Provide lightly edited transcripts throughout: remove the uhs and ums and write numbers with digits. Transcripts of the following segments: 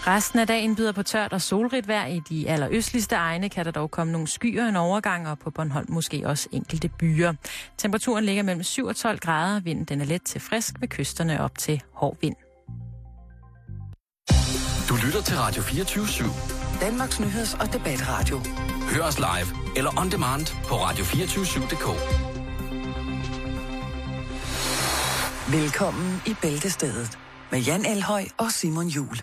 Resten af dagen byder på tørt og solrigt vejr. I de allerøstligste egne kan der dog komme nogle skyer en overgang, og på Bornholm måske også enkelte byer. Temperaturen ligger mellem 7 og 12 grader. Vinden den er let til frisk ved kysterne op til hård vind. Du lytter til Radio 24/7. Danmarks nyheds- og debatradio. Hør os live eller on demand på radio247.dk. Velkommen i Bæltestedet med Jan Elhøj og Simon Juhl.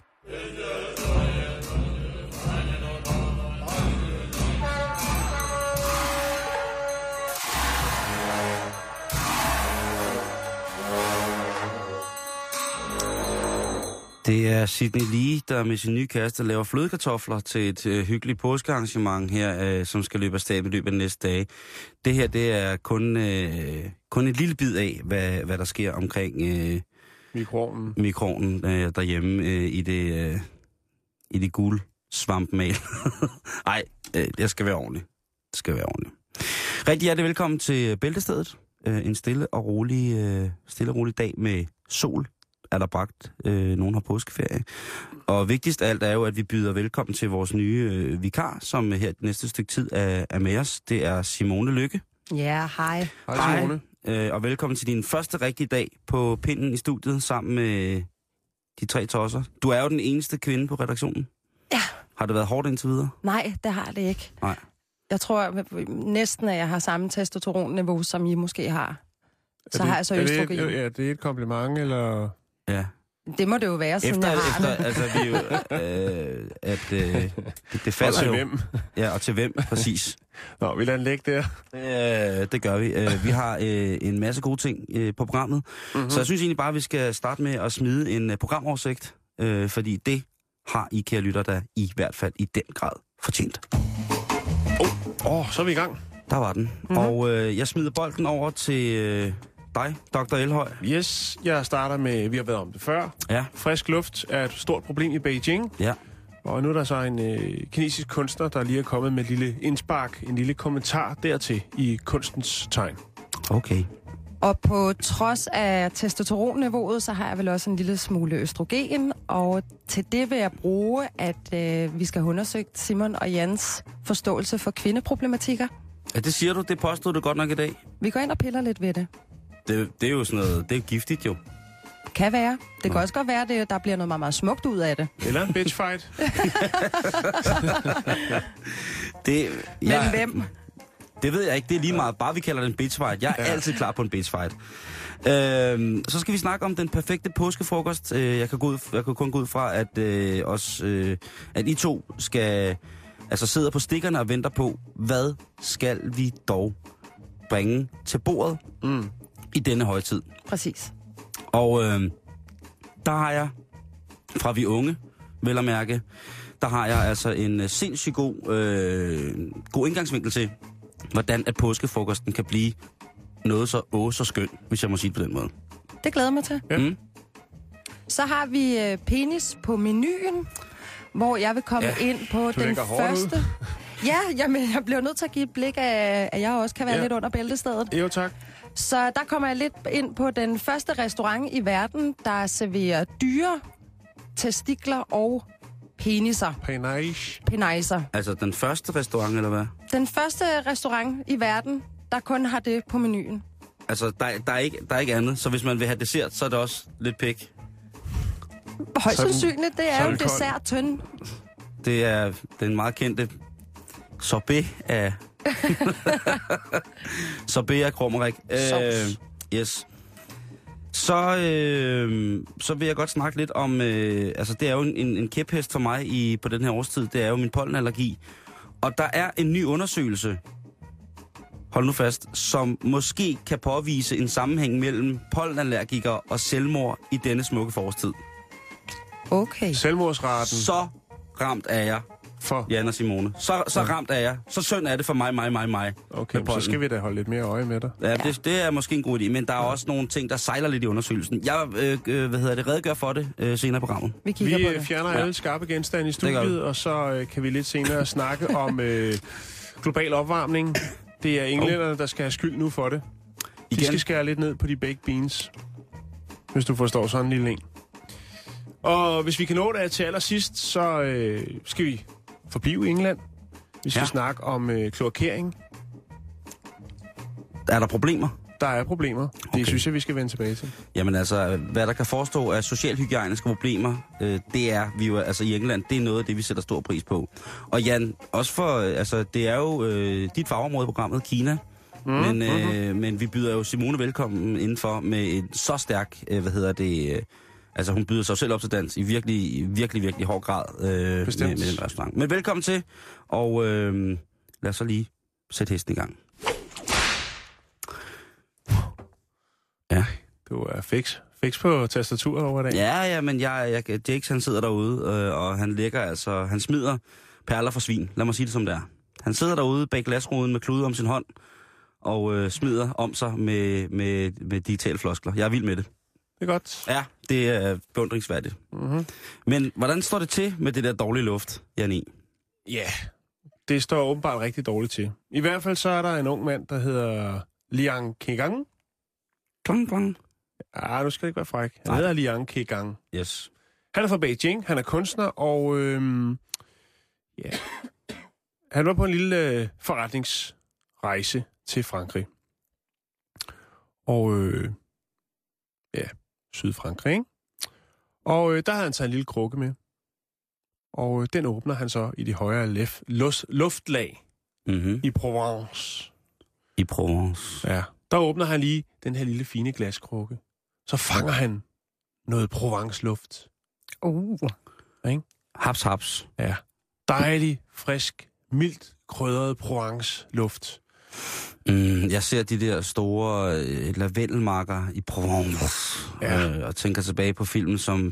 Det er Sydney Lee, der med sin nye kæreste laver flødekartofler til et hyggeligt påskearrangement her, som skal løbe af stablen i løbet af næste dage. Det her, det er kun et lille bid af, hvad der sker omkring mikroovnen derhjemme i det gule svampmal. Ej, det skal være ordentligt. Rigtig hjertelig velkommen til Bæltestedet. En stille og rolig dag med sol. Er der bragt. Nogen har påskeferie. Og vigtigst af alt er jo, at vi byder velkommen til vores nye vikar, som her det næste stykke tid er med os. Det er Simone Lykke. Ja, hej. Hej Simone. Og velkommen til din første rigtige dag på pinden i studiet sammen med de 3 tosser. Du er jo den eneste kvinde på redaktionen. Ja. Har det været hårdt indtil videre? Nej, det har det ikke. Nej. Jeg tror næsten, at jeg har samme testosteronniveau, som I måske har. Så har jeg så østrogen. Ja, det er et kompliment, eller... Ja. Det må det jo være, sådan jeg har det. Altså, vi jo, det falder og til jo. Hvem? Ja, og til hvem, præcis. Nå, vi lader den ligge der. Det gør vi. Vi har en masse gode ting på programmet. Mm-hmm. Så jeg synes egentlig bare, at vi skal starte med at smide en programoversigt. Fordi det har I, kære lytter, der i hvert fald i den grad fortjent. Så er vi i gang. Der var den. Mm-hmm. Og jeg smider bolden over til... dig, Dr. Elhøj. Yes, jeg starter med, vi har været om det før. Ja. Frisk luft er et stort problem i Beijing. Ja. Og nu er der så en kinesisk kunstner, der lige er kommet med et lille indspark, en lille kommentar dertil i kunstens tegn. Okay. Og på trods af testosteronniveauet, så har jeg vel også en lille smule østrogen. Og til det vil jeg bruge, at vi skal have undersøgt Simon og Jans forståelse for kvindeproblematikker. Ja, det siger du. Det påstod du godt nok i dag. Vi går ind og piller lidt ved det. Det er jo sådan noget, det er giftigt jo. Kan være. Det kan også godt være, at der bliver noget meget, meget smukt ud af det. Eller en bitchfight. Men hvem? Det ved jeg ikke. Det er lige meget. Bare vi kalder det en bitchfight. Jeg er altid klar på en bitchfight. Så skal vi snakke om den perfekte påskefrokost. Jeg kan kun gå ud fra, at I to skal sidde på stikkerne og venter på, hvad skal vi dog bringe til bordet i denne højtid. Præcis. Og der har jeg, fra vi unge, vel at mærke, der har jeg altså en sindssygt god indgangsvinkel til, hvordan at påskefrokosten kan blive noget så skønt, hvis jeg må sige det på den måde. Det glæder mig til. Ja. Så har vi penis på menuen, hvor jeg vil komme ind på den første... Ja, jamen, jeg bliver nødt til at give et blik af, at jeg også kan være lidt under bæltestedet. Jo, tak. Så der kommer jeg lidt ind på den første restaurant i verden, der serverer dyre, testikler og peniser. Peniser. Altså den første restaurant, eller hvad? Den første restaurant i verden, der kun har det på menuen. Altså, der er ikke andet. Så hvis man vil have dessert, så er det også lidt pæk. Højst sandsynligt, det er jo dessert-tøn. Det er den meget kendte sorbet af... sorbet af krummerik. Yes. Så vil jeg godt snakke lidt om... det er jo en kæphest for mig på den her årstid. Det er jo min pollenallergi. Og der er en ny undersøgelse, hold nu fast, som måske kan påvise en sammenhæng mellem pollenallergikere og selvmord i denne smukke forårstid. Okay. Selvmordsraten. Så ramt er jeg for Jan og Simone. Så ramt er jeg. Så synd er det for mig. Okay, så skal vi da holde lidt mere øje med dig. Ja, det er måske en god idé, men der er også nogle ting, der sejler lidt i undersøgelsen. Jeg redegør for det senere i programmet. Vi fjerner alle skarpe genstande i studiet, og så kan vi lidt senere snakke om global opvarmning. Det er englænderne, der skal have skyld nu for det. De skal skære lidt ned på de baked beans, hvis du forstår sådan en lille en. Og hvis vi kan nå det til allersidst, så skal vi forblive England. Vi skal snakke om kloakering. Er der problemer? Der er problemer. Det synes jeg, vi skal vende tilbage til. Jamen altså, hvad der kan forestå af socialhygiejniske problemer, det er vi jo altså i England, det er noget af det, vi sætter stor pris på. Og Jan, også for, altså det er jo dit fagområde i programmet, Kina, men vi byder jo Simone velkommen indenfor med en så stærk, altså hun byder sig selv op til dans i virkelig hård grad med den restaurant. Men velkommen til, og lad os så lige sætte hesten i gang. Ja. Du er fix på tastaturet over dag. Ja, men Jakes, han sidder derude, og han ligger altså, han smider perler for svin. Lad mig sige det som det er. Han sidder derude bag glasruden med klude om sin hånd, og smider om sig med digitale floskler. Jeg er vild med det. Det er godt. Ja, det er beundringsværdigt. Mm-hmm. Men hvordan står det til med det der dårlige luft, Jan? Ja, det står åbenbart rigtig dårligt til. I hvert fald så er der en ung mand, der hedder Liang Kegang. Klang. Ja, nu skal det ikke være fræk. Han hedder Liang Kegang. Yes. Han er fra Beijing, han er kunstner, og han var på en lille forretningsrejse til Frankrig. Og Sydfrankrig, ikke? Og der havde han taget en lille krukke med. Og den åbner han så i de højere luftlag i Provence. I Provence. Ja. Der åbner han lige den her lille fine glaskrukke. Så fanger han noget Provence-luft. Ikke? Haps. Ja. Dejlig, frisk, mildt krydret Provence-luft. Jeg ser de der store lavendelmarker i Provence, og tænker tilbage på filmen som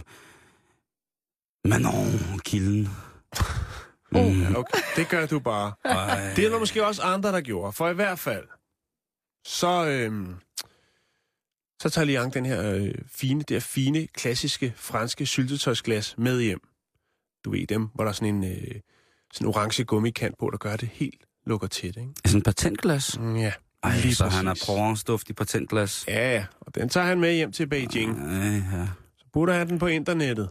Manon-kilden. Okay, det gør du bare. Det er der måske også andre, der gjorde. For i hvert fald, så tager Liang den her fine, klassiske franske syltetøjsglas med hjem. Du ved dem, hvor der er sådan en orange gummikant på, der gør det helt lukker tæt, ikke? Sådan en patentglas? Ja. Ej, så præcis. Han har Provence-duft i patentglas. Ja, og den tager han med hjem til Beijing. Ja. Så putter han den på internettet.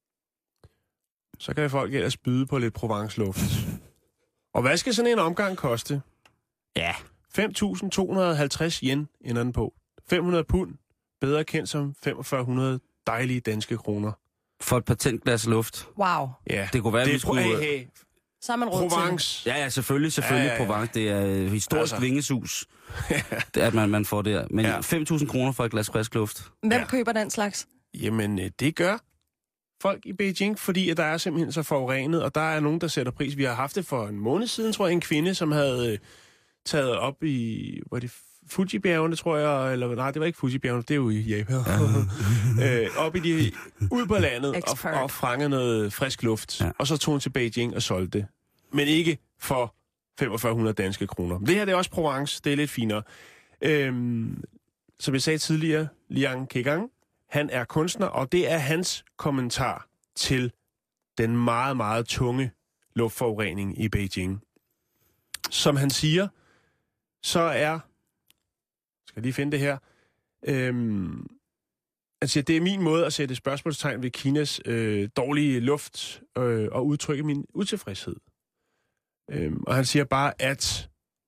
Så kan folk ellers byde på lidt Provence-luft. Og hvad skal sådan en omgang koste? Ja. 5.250 yen ender den på. 500 pund, bedre kendt som 4500 dejlige danske kroner. For et patentglas luft. Wow. Ja, det kunne være, det vi skulle... Så er man råd Provence. Til. Ja, selvfølgelig. Ja. Provence. Det er historisk vingesus, at man får der. Men 5.000 kroner for et glas frisk luft. Hvem køber den slags? Jamen, det gør folk i Beijing, fordi at der er simpelthen så forurenet, og der er nogen, der sætter pris. Vi har haft det for en måned siden, tror jeg, en kvinde, som havde taget op i... Var det Fuji-bjergene, tror jeg, eller nej, det var ikke Fuji-bjergene, det er jo i Japan. Op i ud på landet og fange noget frisk luft. Ja. Og så tog hun til Beijing og solgte det. Men ikke for 4500 danske kroner. Det her det er også Provence, det er lidt finere. Som jeg sagde tidligere, Liang Kegang, han er kunstner, og det er hans kommentar til den meget, meget tunge luftforurening i Beijing. Som han siger, så er... Skal lige finde det her. Altså, det er min måde at sætte spørgsmålstegn ved Kinas dårlige luft og udtrykke min utilfredshed. Og han siger bare, at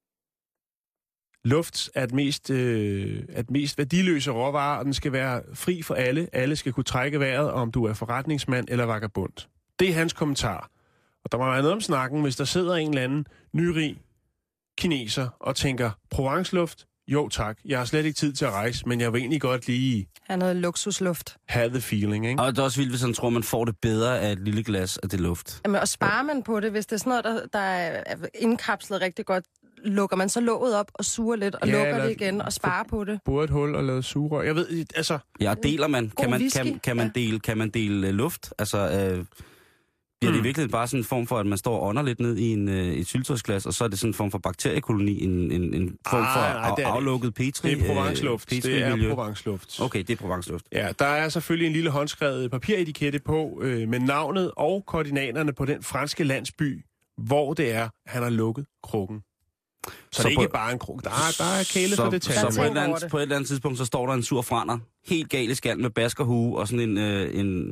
luft er et mest værdiløse råvare, og den skal være fri for alle. Alle skal kunne trække vejret, om du er forretningsmand eller vagabond. Det er hans kommentar. Og der må være noget om snakken, hvis der sidder en eller anden nyrig kineser og tænker, Provence-luft? Jo tak, jeg har slet ikke tid til at rejse, men jeg vil egentlig godt lige... have noget luksusluft. Have the feeling, ikke? Og det er også vildt, hvis han tror, man får det bedre af et lille glas af det luft. Jamen, og sparer man på det, hvis det er sådan noget, der er indkapslet rigtig godt, lukker man så låget op og suger lidt, og lukker det igen og sparer på det. Borer et hul og lavet sugerør. Jeg ved, altså... Ja, deler man. Kan man dele luft? Altså... Bliver det virkelig bare sådan en form for, at man står og ånder lidt ned i et syltetøjsglas, og så er det sådan en form for bakteriekoloni, en form for aflukket petri? Det er Provence-luft. Det er Provence-luft. Okay, det er Provence-luft. Ja, der er selvfølgelig en lille håndskrevet papiretikette på, med navnet og koordinaterne på den franske landsby, hvor det er, han har lukket krukken. Så det er ikke bare en kruk. Der er kæle for detaljer. Så på et eller andet tidspunkt, så står der en sur frander, helt galt i skallen med baskerhue og sådan en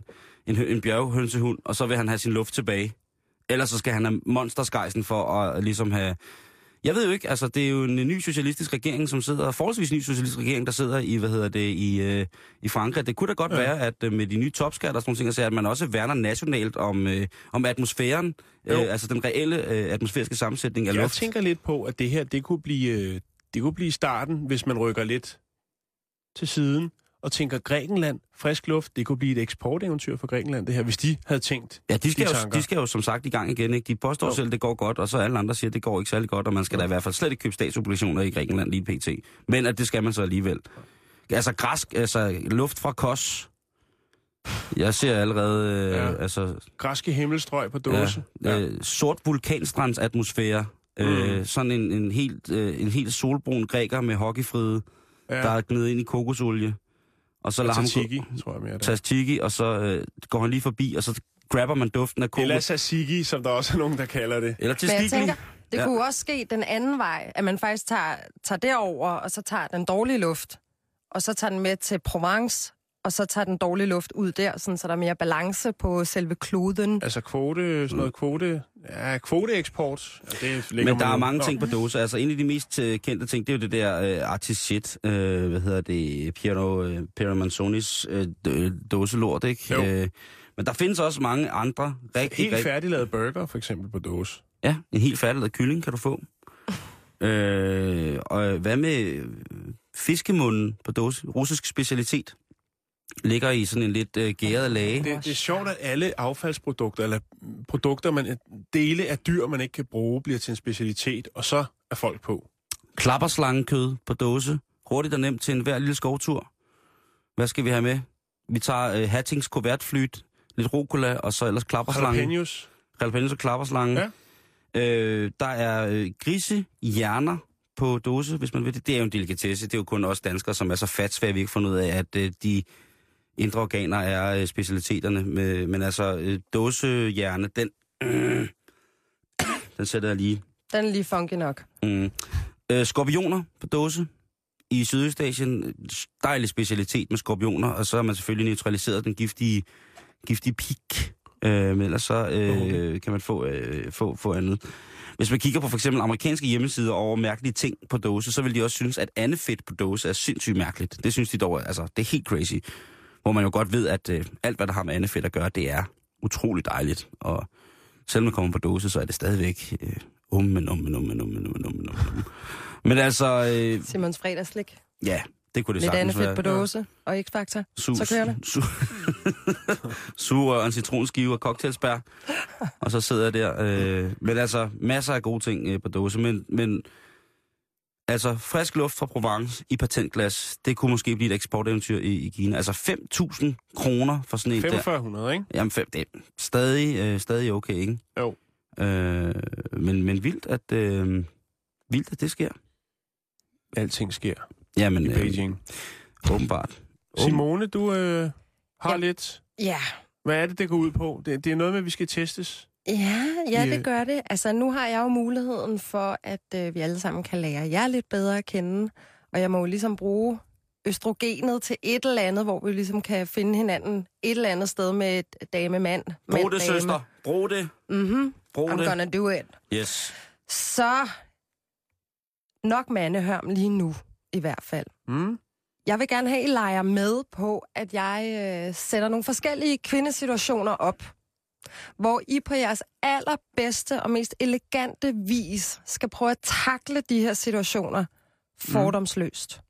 en bjerghønsehund, og så vil han have sin luft tilbage. Ellers så skal han have monsterskejsen for at ligesom have... Jeg ved jo ikke, altså det er jo en ny socialistisk regering, som sidder, forholdsvis ny socialistisk regering, der sidder i, i Frankrig. Det kunne da godt være, at med de nye topskatter og sådan nogle ting, at man også værner nationalt om atmosfæren, altså den reelle atmosfæriske sammensætning af luft. Jeg tænker lidt på, at det her, det kunne blive starten, hvis man rykker lidt til siden og tænker Grækenland, frisk luft, det kunne blive et eksporteventyr for Grækenland, det her, hvis de havde tænkt de skal jo som sagt i gang igen, ikke? De påstår selv, det går godt, og så alle andre siger, det går ikke særlig godt, og man skal da i hvert fald slet ikke købe statsobligationer i Grækenland lige pt. Men at det skal man så alligevel. Altså luft fra Kos. Jeg ser allerede... Græske himmelstrøg på dåse. Sort vulkanstrandsatmosfære. Sådan en helt solbrun græker med hockeyfride, der er gnedet ind i kokosolie. Og så lader ham tror jeg mere. Tzatziki, og så går han lige forbi, og så grabber man duften af kokos. Eller tzatziki, som der også er nogen, der kalder det. Eller testikli. Det kunne også ske den anden vej, at man faktisk tager derover, og så tager den dårlige luft, og så tager den med til Provence, og så tager den dårlige luft ud der, sådan, så der er mere balance på selve kloden. Altså kvoteeksport. Men der er mange ting på dåse. Altså en af de mest kendte ting, det er jo det der artisit, Piero Manzonis dåselort, ikke? Men der findes også mange andre helt færdiglavet burger, for eksempel på dåse. Ja, en helt færdiglavet kylling kan du få. Og hvad med fiskemunden på dåse? Russisk specialitet. Ligger i sådan en lidt gæret lage. Det er sjovt, at alle affaldsprodukter, eller produkter, dele af dyr, man ikke kan bruge, bliver til en specialitet, og så er folk på. Klapperslangekød på dåse. Hurtigt og nemt til en hver lille skovtur. Hvad skal vi have med? Vi tager Hattings kuvertflyt, lidt rucola, og så ellers klapperslange. Jalapenos og klapperslange. Ja. Der er grisehjerner på dåse, hvis man ved det. Det er jo en delikatesse. Det er jo kun os danskere, som er så fatsvære, vi ikke fundet ud af, at de indre organer er specialiteterne. Men altså, dåsehjerne, den sætter jeg lige. Den er lige funky nok. Skorpioner på dåse. I Sydøstasien, dejlig specialitet med skorpioner, og så har man selvfølgelig neutraliseret den giftige pik. Men ellers så kan man få andet. Hvis man kigger på for eksempel amerikanske hjemmesider over mærkelige ting på dåse, så vil de også synes, at andefedt på dåse er sindssygt mærkeligt. Det synes de dog, altså det er helt crazy. Hvor man jo godt ved, at alt hvad der har med andefedt at gøre, det er utroligt dejligt. Og selvom man kommer på dåse, så er det stadigvæk Men altså... Simons fredagslik. Ja, det kunne det lidt sagtens være. andefedt på dåse og X-Factor. Så kører det. Sugerør, en citronskive og cocktailsbær. Og så sidder jeg der. Men altså, masser af gode ting på dåse. Men altså, frisk luft fra Provence i patentglas, det kunne måske blive et eksporteventyr i Kina. Altså 5.000 kroner for sådan en 4500, ikke? Jamen, det er stadig okay, ikke? Jo. Men vildt, at det sker. Alting sker. Jamen, i Beijing. Åbenbart. Simone, du har lidt... Ja. Hvad er det går ud på? Det er noget med, at vi skal testes. Ja, det gør det. Altså, nu har jeg jo muligheden for, at vi alle sammen kan lære jer lidt bedre at kende. Og jeg må jo ligesom bruge østrogenet til et eller andet, hvor vi ligesom kan finde hinanden et eller andet sted med et dame-mand. Brug det, søster. Brug det. I'm gonna do it. Yes. Så nok mandehørm lige nu, i hvert fald. Jeg vil gerne have, at I leger med på, at jeg sætter nogle forskellige kvindesituationer op, hvor I på jeres allerbedste og mest elegante vis skal prøve at takle de her situationer fordomsløst.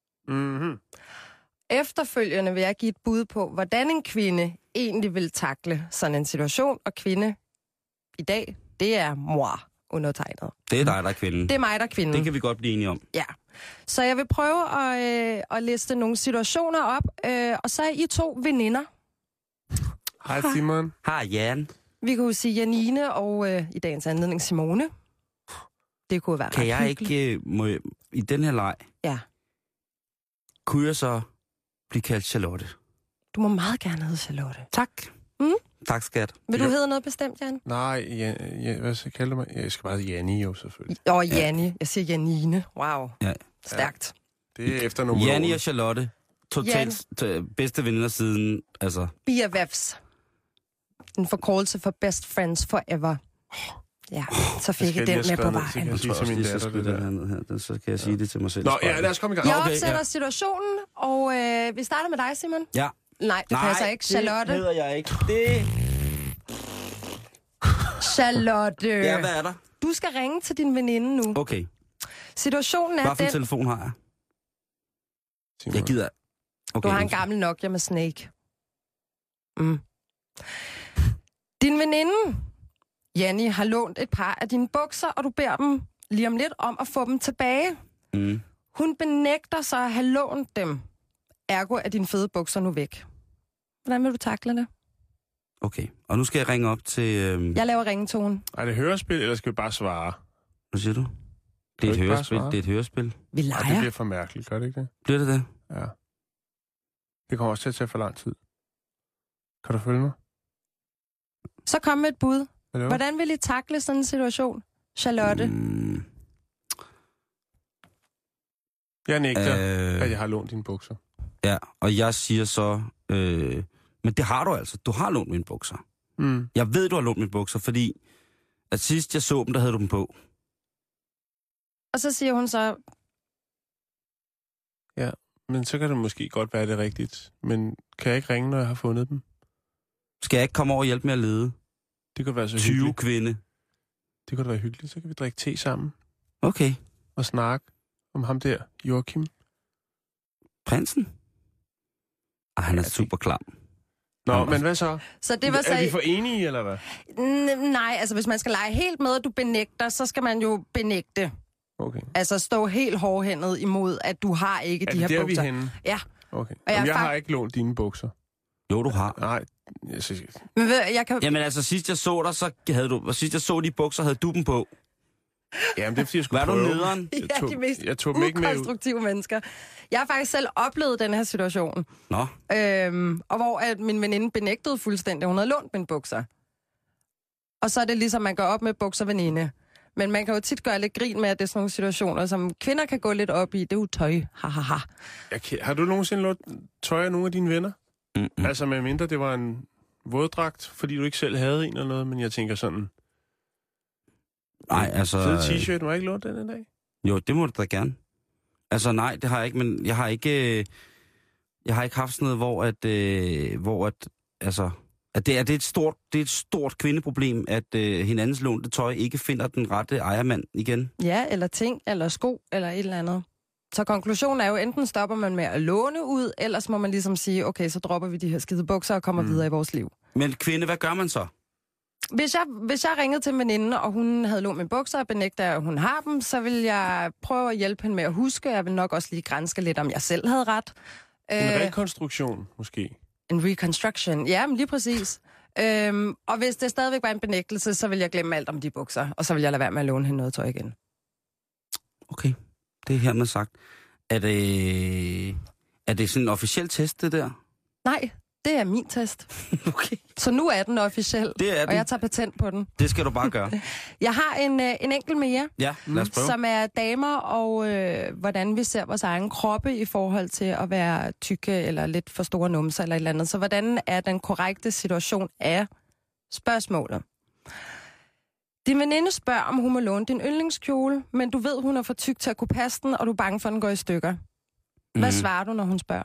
Efterfølgende vil jeg give et bud på, hvordan en kvinde egentlig vil takle sådan en situation, og kvinde i dag, det er moi, undertegnet. Det er dig, der er kvinden. Det er mig, der er kvinden. Det kan vi godt blive enige om. Ja. Så jeg vil prøve at liste nogle situationer op, og så er I to veninder. Hej Simon. Hej Jan. Vi kunne sige Janine og i dagens anledning Simone. Det kunne være kan jeg ikke, i den her leg, kunne jeg så blive kaldt Charlotte? Du må meget gerne hedde Charlotte. Tak. Tak, skat. Vil du hedde noget bestemt, Jan? Nej, hvad skal jeg kalde mig? Jeg skal bare hedde Janni jo, selvfølgelig. Janni. Jeg siger Janine. Wow. Ja. Stærkt. Det er efter nogle Janni og Charlotte. Totalt bedste veninder siden, altså... BFFs. En forkortelse for Best Friends Forever. Ja, så fik jeg den med på vejen. Jeg tror også lige, så skal den her ned her. Så kan jeg sige det til mig selv. Nå, ja, lad os komme i gang. Jeg opsætter situationen, og vi starter med dig, Simon. Ja. Nej, det passer ikke. Charlotte. det hedder jeg ikke. Det... Charlotte. Ja, hvad er der? Du skal ringe til din veninde nu. Okay. Situationen er Hvad for en den... telefon har jeg? Jeg gider... Okay, Du har en gammel Nokia med Snake. Din veninde, Janni, har lånt et par af dine bukser, og du beder dem lige om lidt om at få dem tilbage. Hun benægter sig at have lånt dem. Ergo er dine fede bukser nu væk. Hvordan vil du takle det? Okay, og nu skal jeg ringe op til... Jeg laver ringetone. Er det hørespil, eller skal vi bare svare? Hvad siger du? Det er et hørespil. Det er et hørespil. Vi Ej, det leger. bliver for mærkeligt, gør det ikke det? Bliver det det? Ja. Det kommer også til at tage for lang tid. Kan du følge mig? Så kom med et bud. Hallo? Hvordan vil I takle sådan en situation, Charlotte? Jeg nægter, at jeg har lånt dine bukser. Ja, og jeg siger så... men det har du altså. Du har lånt mine bukser. Jeg ved, du har lånt mine bukser, fordi at sidst jeg så dem, der havde du dem på. Og så siger hun så... Ja, men så kan det måske godt være det rigtigt. Men kan jeg ikke ringe, når jeg har fundet dem? Skal jeg ikke komme over og hjælpe med at lede? Det kunne være så 20 hyggeligt. kvinde. Det kunne da være hyggeligt. Så kan vi drikke te sammen Okay. og snakke om ham der, Joachim. Prinsen? Han er super klam. Nå, men hvad så? Så det var så... Er vi for enige, eller hvad? Nej, altså hvis man skal lege helt med, at du benægter, så skal man jo benægte. Okay. Altså stå helt hårdhændet imod, at du har ikke de her Er det bukser. der, vi er henne? Ja. Okay. Og Jeg har ikke lånt dine bukser. Jo, du har. Nej. Men jeg kan... Jamen altså, sidst jeg så dig, så havde du... Sidst jeg så de bukser, havde du dem på. Jamen, det er fordi, jeg skulle Var du prøve. nederen? de mest jeg tog dem ikke med ud. ukonstruktive mennesker. Jeg har faktisk selv oplevet den her situation. Nå. Og hvor at min veninde benægtede fuldstændig, hun havde lånt mine bukser. Og så er det ligesom, man går op med bukser veninde. Men man kan jo tit gøre lidt grin med, at det er sådan nogle situationer, som kvinder kan gå lidt op i. Det er jo tøj. Har du nogensinde lånt tøj af nogle af dine venner? Altså med mindre det var en våddragt, fordi du ikke selv havde en eller noget, men jeg tænker sådan... Nej, altså... Så t-shirt, må jeg ikke låne den en dag? Jo, det må du da gerne. Altså nej, det har jeg ikke, men jeg har ikke haft sådan noget, hvor det er et stort kvindeproblem, at hinandens lånte tøj ikke finder den rette ejermand igen. Ja, eller ting, eller sko, eller et eller andet. Så konklusionen er jo, enten stopper man med at låne ud, ellers må man ligesom sige, okay, så dropper vi de her skide bukser og kommer videre i vores liv. Men kvinde, hvad gør man så? Hvis jeg ringede til en veninde, og hun havde lånt mine bukser og benægter, at hun har dem, så vil jeg prøve at hjælpe hende med at huske. Jeg vil nok også lige granske lidt, om jeg selv havde ret. En rekonstruktion, måske? En reconstruction, ja, men lige præcis. Og hvis det stadigvæk var en benægtelse, så vil jeg glemme alt om de bukser, og så vil jeg lade være med at låne hende noget tøj igen. Okay, det er hermed sagt. Er det sådan en officiel test, det der? Nej, det er min test. Okay. Så nu er den officiel, det er den. Og jeg tager patent på den. Det skal du bare gøre. Jeg har en enkelt mere, ja, lad os prøve. Som er damer og hvordan vi ser vores egen kroppe i forhold til at være tykke eller lidt for store numser eller et eller andet. Så hvordan er den korrekte situation af spørgsmålet? Din veninde spørger, om hun må låne din yndlingskjole, men du ved, hun er for tyk til at kunne passe den, og du er bange for, at den går i stykker. Hvad svarer du, når hun spørger?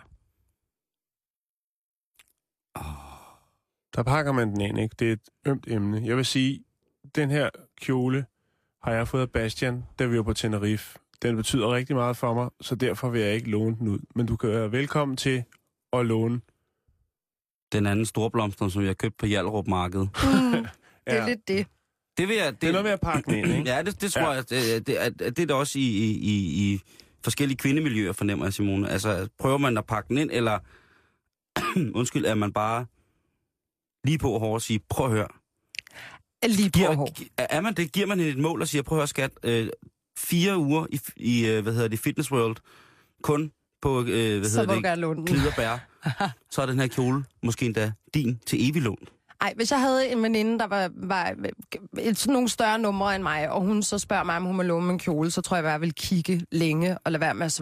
Der pakker man den ind, ikke? Det er et ømt emne. Jeg vil sige, den her kjole har jeg fået af Bastian, da vi var på Tenerife. Den betyder rigtig meget for mig, så derfor vil jeg ikke låne den ud. Men du kan være velkommen til at låne. Den anden storblomster, som jeg har købt på Hjallerup-markedet. Det er lidt det. Det er noget med at pakke den ind, ikke? Ja, det tror jeg. Det er da også i forskellige kvindemiljøer, fornemmer jeg, Simone. Altså, prøver man at pakke den ind, eller undskyld, er man bare lige på hårdt og sige, prøv at høre. Lige på hårdt. Er man det? Giver man et mål og siger, prøv at høre, skat, 4 uger i Fitness World, kun på, gliderbær, så er den her kjole måske endda din til evig lån. Ej, hvis jeg havde en veninde, der var nogle større numre end mig, og hun så spørger mig, om hun må låne min kjole, så tror jeg, at jeg vil kigge længe og lade være med at svare.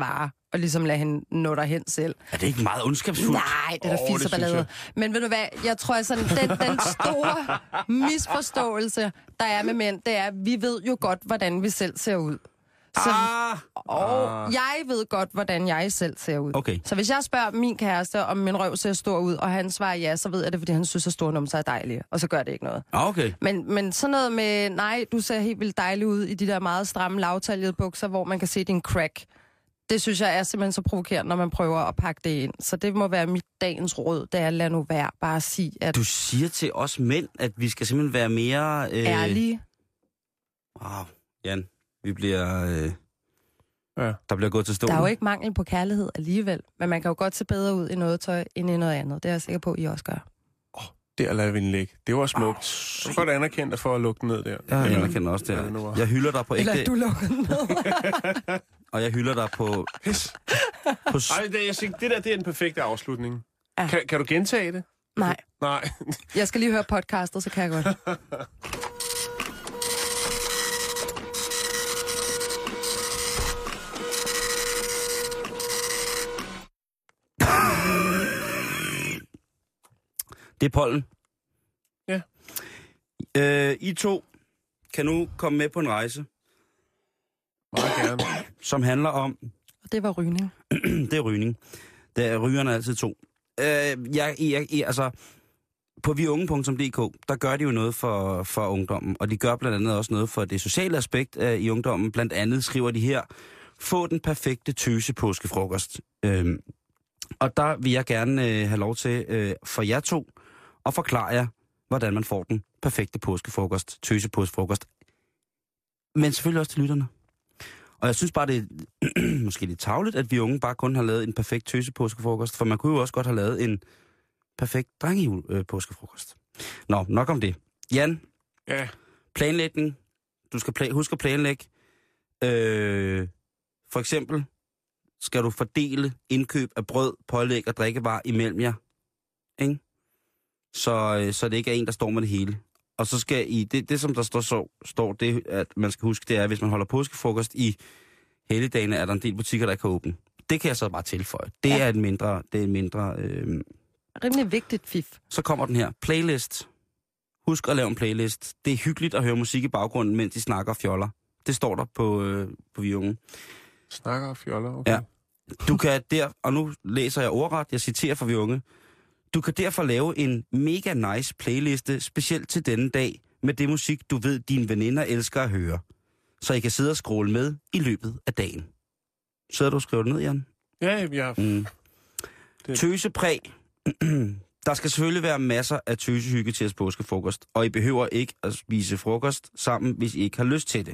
og ligesom lade hende nå derhen selv. Er det ikke meget ondskabsfuldt? Nej, det er da fis og ballade. Men ved du hvad, jeg tror, at sådan, den store misforståelse, der er med mænd, det er, at vi ved jo godt, hvordan vi selv ser ud. Så, jeg ved godt, hvordan jeg selv ser ud. Okay. Så hvis jeg spørger min kæreste, om min røv ser stor ud, og han svarer ja, så ved jeg det, fordi han synes, at store numser er dejlige. Og så gør det ikke noget. Okay. Men sådan noget med, nej, du ser helt vildt dejlig ud i de der meget stramme, lavtaljede bukser, hvor man kan se din crack. Det synes jeg er simpelthen så provokerende, når man prøver at pakke det ind. Så det må være mit dagens råd, det er at lade nu være. Bare sige, at... Du siger til os mænd, at vi skal simpelthen være mere... ærlige. Wow, Jan. Vi bliver... Der bliver gået til stålen. Der er jo ikke mangel på kærlighed alligevel, men man kan jo godt se bedre ud i noget tøj, end i noget andet. Det er jeg sikker på, at I også gør. Der lader vi den ligge. Det var smukt. Du er godt anerkendt at få at lukke ned der. Jeg anerkender også det. Jeg hylder dig på ægte... Eller du lukker ned. Og jeg hylder dig på... Pis. Ej, det der, det er den perfekte afslutning. Ja. Kan du gentage det? Nej. Nej. Jeg skal lige høre podcastet, så kan jeg godt. Det er pollen. Ja. I to kan nu komme med på en rejse. Meget gerne. Som handler om... Og det var rygning. Det er rygning. Det er rygerne altid to. Altså, på viunge.dk, der gør de jo noget for ungdommen. Og de gør blandt andet også noget for det sociale aspekt i ungdommen. Blandt andet skriver de her, få den perfekte tøse påskefrokost. Og der vil jeg gerne have lov til for jer to at forklare jer, hvordan man får den perfekte påskefrokost, tøse påskefrokost. Men selvfølgelig også til lytterne. Og jeg synes bare, det er måske lidt tarveligt, at vi unge bare kun har lavet en perfekt tøse påskefrokost, for man kunne jo også godt have lavet en perfekt drengehjul påskefrokost. Nå, nok om det. Jan, ja. Planlægning. Du skal huske at planlægge. For eksempel skal du fordele indkøb af brød, pålæg og drikkevarer imellem jer. Ikke? Så det ikke er en, der står med det hele. Og så skal I, det som der står det, at man skal huske, det er, at hvis man holder påskefrokost i helligdagene, er der en del butikker, der ikke kan åbne. Det kan jeg så bare tilføje. Det er en mindre... Rimelig vigtigt fif. Så kommer den her. Playlist. Husk at lave en playlist. Det er hyggeligt at høre musik i baggrunden, mens de snakker og fjoller. Det står der på Vi Unge. Snakker og fjoller, okay. Ja. Du kan og nu læser jeg ordret, jeg citerer for Vi Unge. Du kan derfor lave en mega nice playliste, specielt til denne dag, med det musik, du ved, dine veninder elsker at høre. Så I kan sidde og scrolle med i løbet af dagen. Sidder du og skriver det ned, Jan? Ja. Tøsepræg. Der skal selvfølgelig være masser af tøsehygge til jeres påskefrokost, og I behøver ikke at spise frokost sammen, hvis I ikke har lyst til det.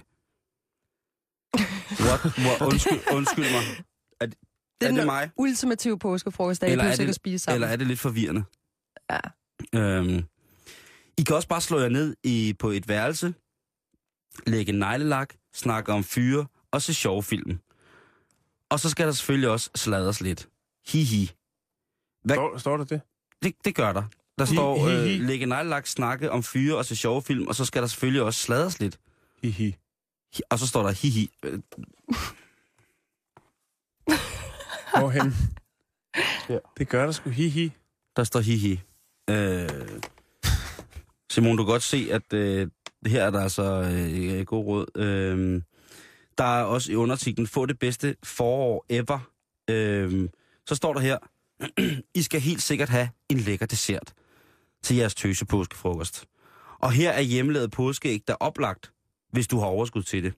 Undskyld mig. Er det mig? Ultimative påskefrokost, der I pludselig kan spise sammen. Eller er det lidt forvirrende? Ja. I kan også bare slå jer ned på et værelse, lægge neglelak, snakke om fyre og se sjove film. Og så skal der selvfølgelig også sladres lidt. Hihi. Står der det? Det gør der. Der står lægge neglelak, snakke om fyre og se sjove film, og så skal der selvfølgelig også sladres lidt. Hihi. Og så står der hihi. Hvorhen? Ja. Det gør der sgu hihi. Der står hihi. Simon, du kan godt se, at her er der altså god råd. Der er også i underartiklen, få det bedste forår ever. Så står der her, I skal helt sikkert have en lækker dessert til jeres tøse påskefrokost. Og her er hjemmelavet påskeæg, der er oplagt, hvis du har overskud til det.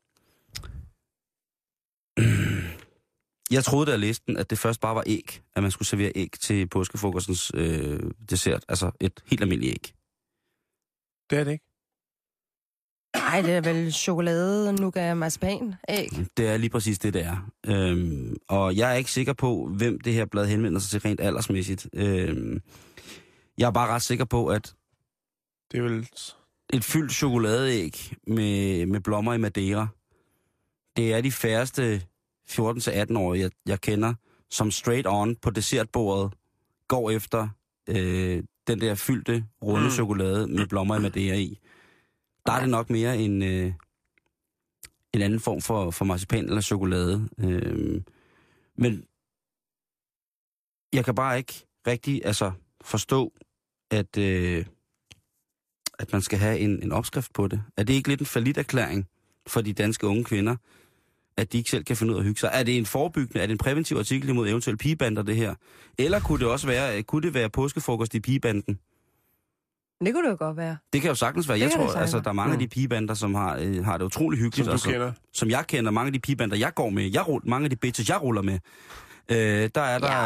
Jeg troede, da jeg læste den, at det først bare var æg, at man skulle servere æg til påskefrokostens dessert. Altså et helt almindeligt æg. Det er det ikke. Nej, det er vel chokolade, nougat, marcipan, æg. Det er lige præcis det, det er. Og jeg er ikke sikker på, hvem det her blad henvender sig til rent aldersmæssigt. Jeg er bare ret sikker på, at det er vel et fyldt chokoladeæg med blommer i Madeira, det er de færreste 14-18-årige, jeg kender, som straight on på dessertbordet går efter den der fyldte, runde chokolade med blommer i Madeira i. Der er det nok mere en anden form for marcipan eller chokolade. Men jeg kan bare ikke rigtig forstå, at man skal have en opskrift på det. Er det ikke lidt en falliterklæring for de danske unge kvinder, at de ikke selv kan finde ud af at hygge sig? Er det en forebyggende, er det en præventiv artikel imod eventuelle pigebander, det her? Eller kunne det også være påskefrokost i pigebanden? Det kunne det jo godt være. Det kan jo sagtens være. Jeg tror, der er mange af de pigebander, som har det utrolig hyggeligt. Som du kender? Som jeg kender. Mange af de pigebander, jeg går med. Mange af de bitches, jeg ruller med. Der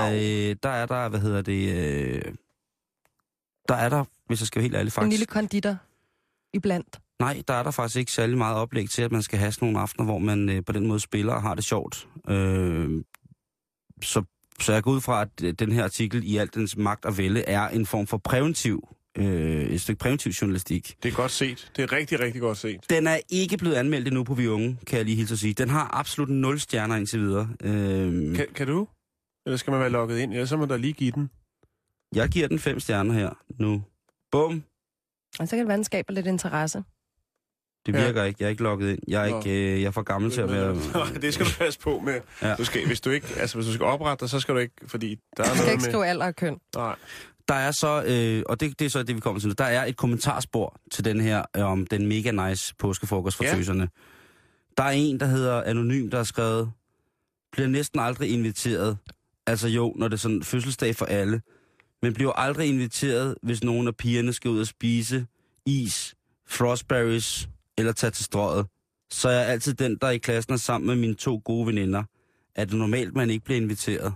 er der, hvis jeg skal være helt ærlig, faktisk... En lille konditor iblandt. Nej, der er der faktisk ikke særlig meget oplæg til, at man skal have sådan nogle aftener, hvor man på den måde spiller og har det sjovt. Så jeg går ud fra, at den her artikel i alt dens magt og vælde er en form for et stykke præventiv journalistik. Det er godt set. Det er rigtig, rigtig godt set. Den er ikke blevet anmeldt endnu på Vi Unge, kan jeg lige hilse at sige. Den har absolut 0 stjerner indtil videre. Kan du? Eller skal man være logget ind? Ellers så må der lige give den. Jeg giver den 5 stjerner her nu. Bum. Og så kan det være, den skaber lidt interesse. Det virker ikke. Jeg er ikke logget ind. Jeg er for gammel til at være... Det skal du passe på med. Ja. Hvis du skal oprette dig, så skal du ikke... Fordi der er du skal ikke skrive alder og køn. Nej. Der er så, og det er så det, vi kommer til nu, der er et kommentarspor til den her, om den mega nice påskefrokost for tøserne. Der er en, der hedder Anonym, der har skrevet, bliver næsten aldrig inviteret. Altså jo, når det er sådan fødselsdag for alle. Men bliver aldrig inviteret, hvis nogen af pigerne skal ud og spise is, frostberries eller tage til Strøget. Så er jeg altid den, der i klassen er sammen med mine 2 gode veninder. Er det normalt, man ikke bliver inviteret?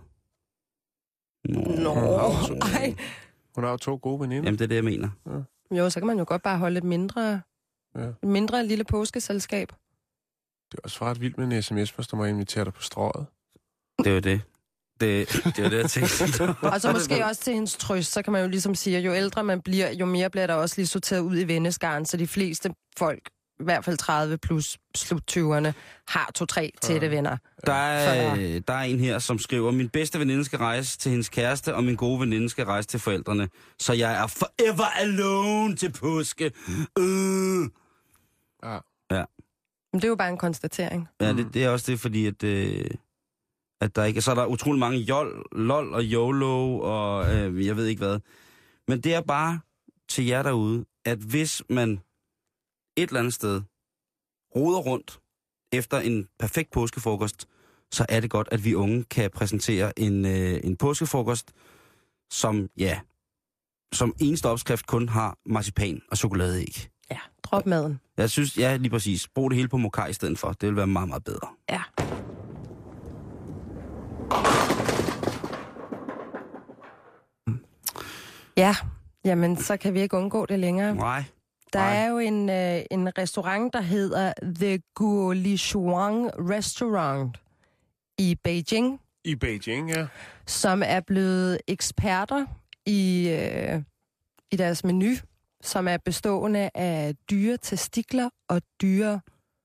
Ej. Hun har jo 2 gode veninder. Jamen, det er det, jeg mener. Ja. Jo, så kan man jo godt bare holde et mindre lille påskeselskab. Det er også ret vildt med en sms, hvis du må invitere dig på Strøget. Det er jo det. Det er det, jeg tænkte. Og så måske også til hendes trøst, så kan man jo ligesom sige, at jo ældre man bliver, jo mere bliver der også lige sorteret ud i venneskaren, så de fleste folk, i hvert fald 30 plus slut 20'erne, har 2-3 tætte venner. Der er en her, som skriver, min bedste veninde skal rejse til hendes kæreste, og min gode veninde skal rejse til forældrene. Så jeg er forever alone til påske. Ja. Men det er jo bare en konstatering. Ja, det er også det, fordi at der ikke... Så er der utrolig mange lol og YOLO og jeg ved ikke hvad. Men det er bare til jer derude, at hvis man et eller andet sted roder rundt efter en perfekt påskefrokost, så er det godt, at vi unge kan præsentere en påskefrokost, som eneste opskrift kun har marcipan og chokoladeæg. Ja, drop maden. Jeg synes, lige præcis. Brug det hele på mokai i stedet for. Det vil være meget, meget bedre. Ja. Ja, jamen så kan vi ikke undgå det længere. Nej. Der er jo en restaurant, der hedder The Guolichuan Restaurant i Beijing. I Beijing, ja. Som er blevet eksperter i deres menu, som er bestående af dyre testikler og dyre...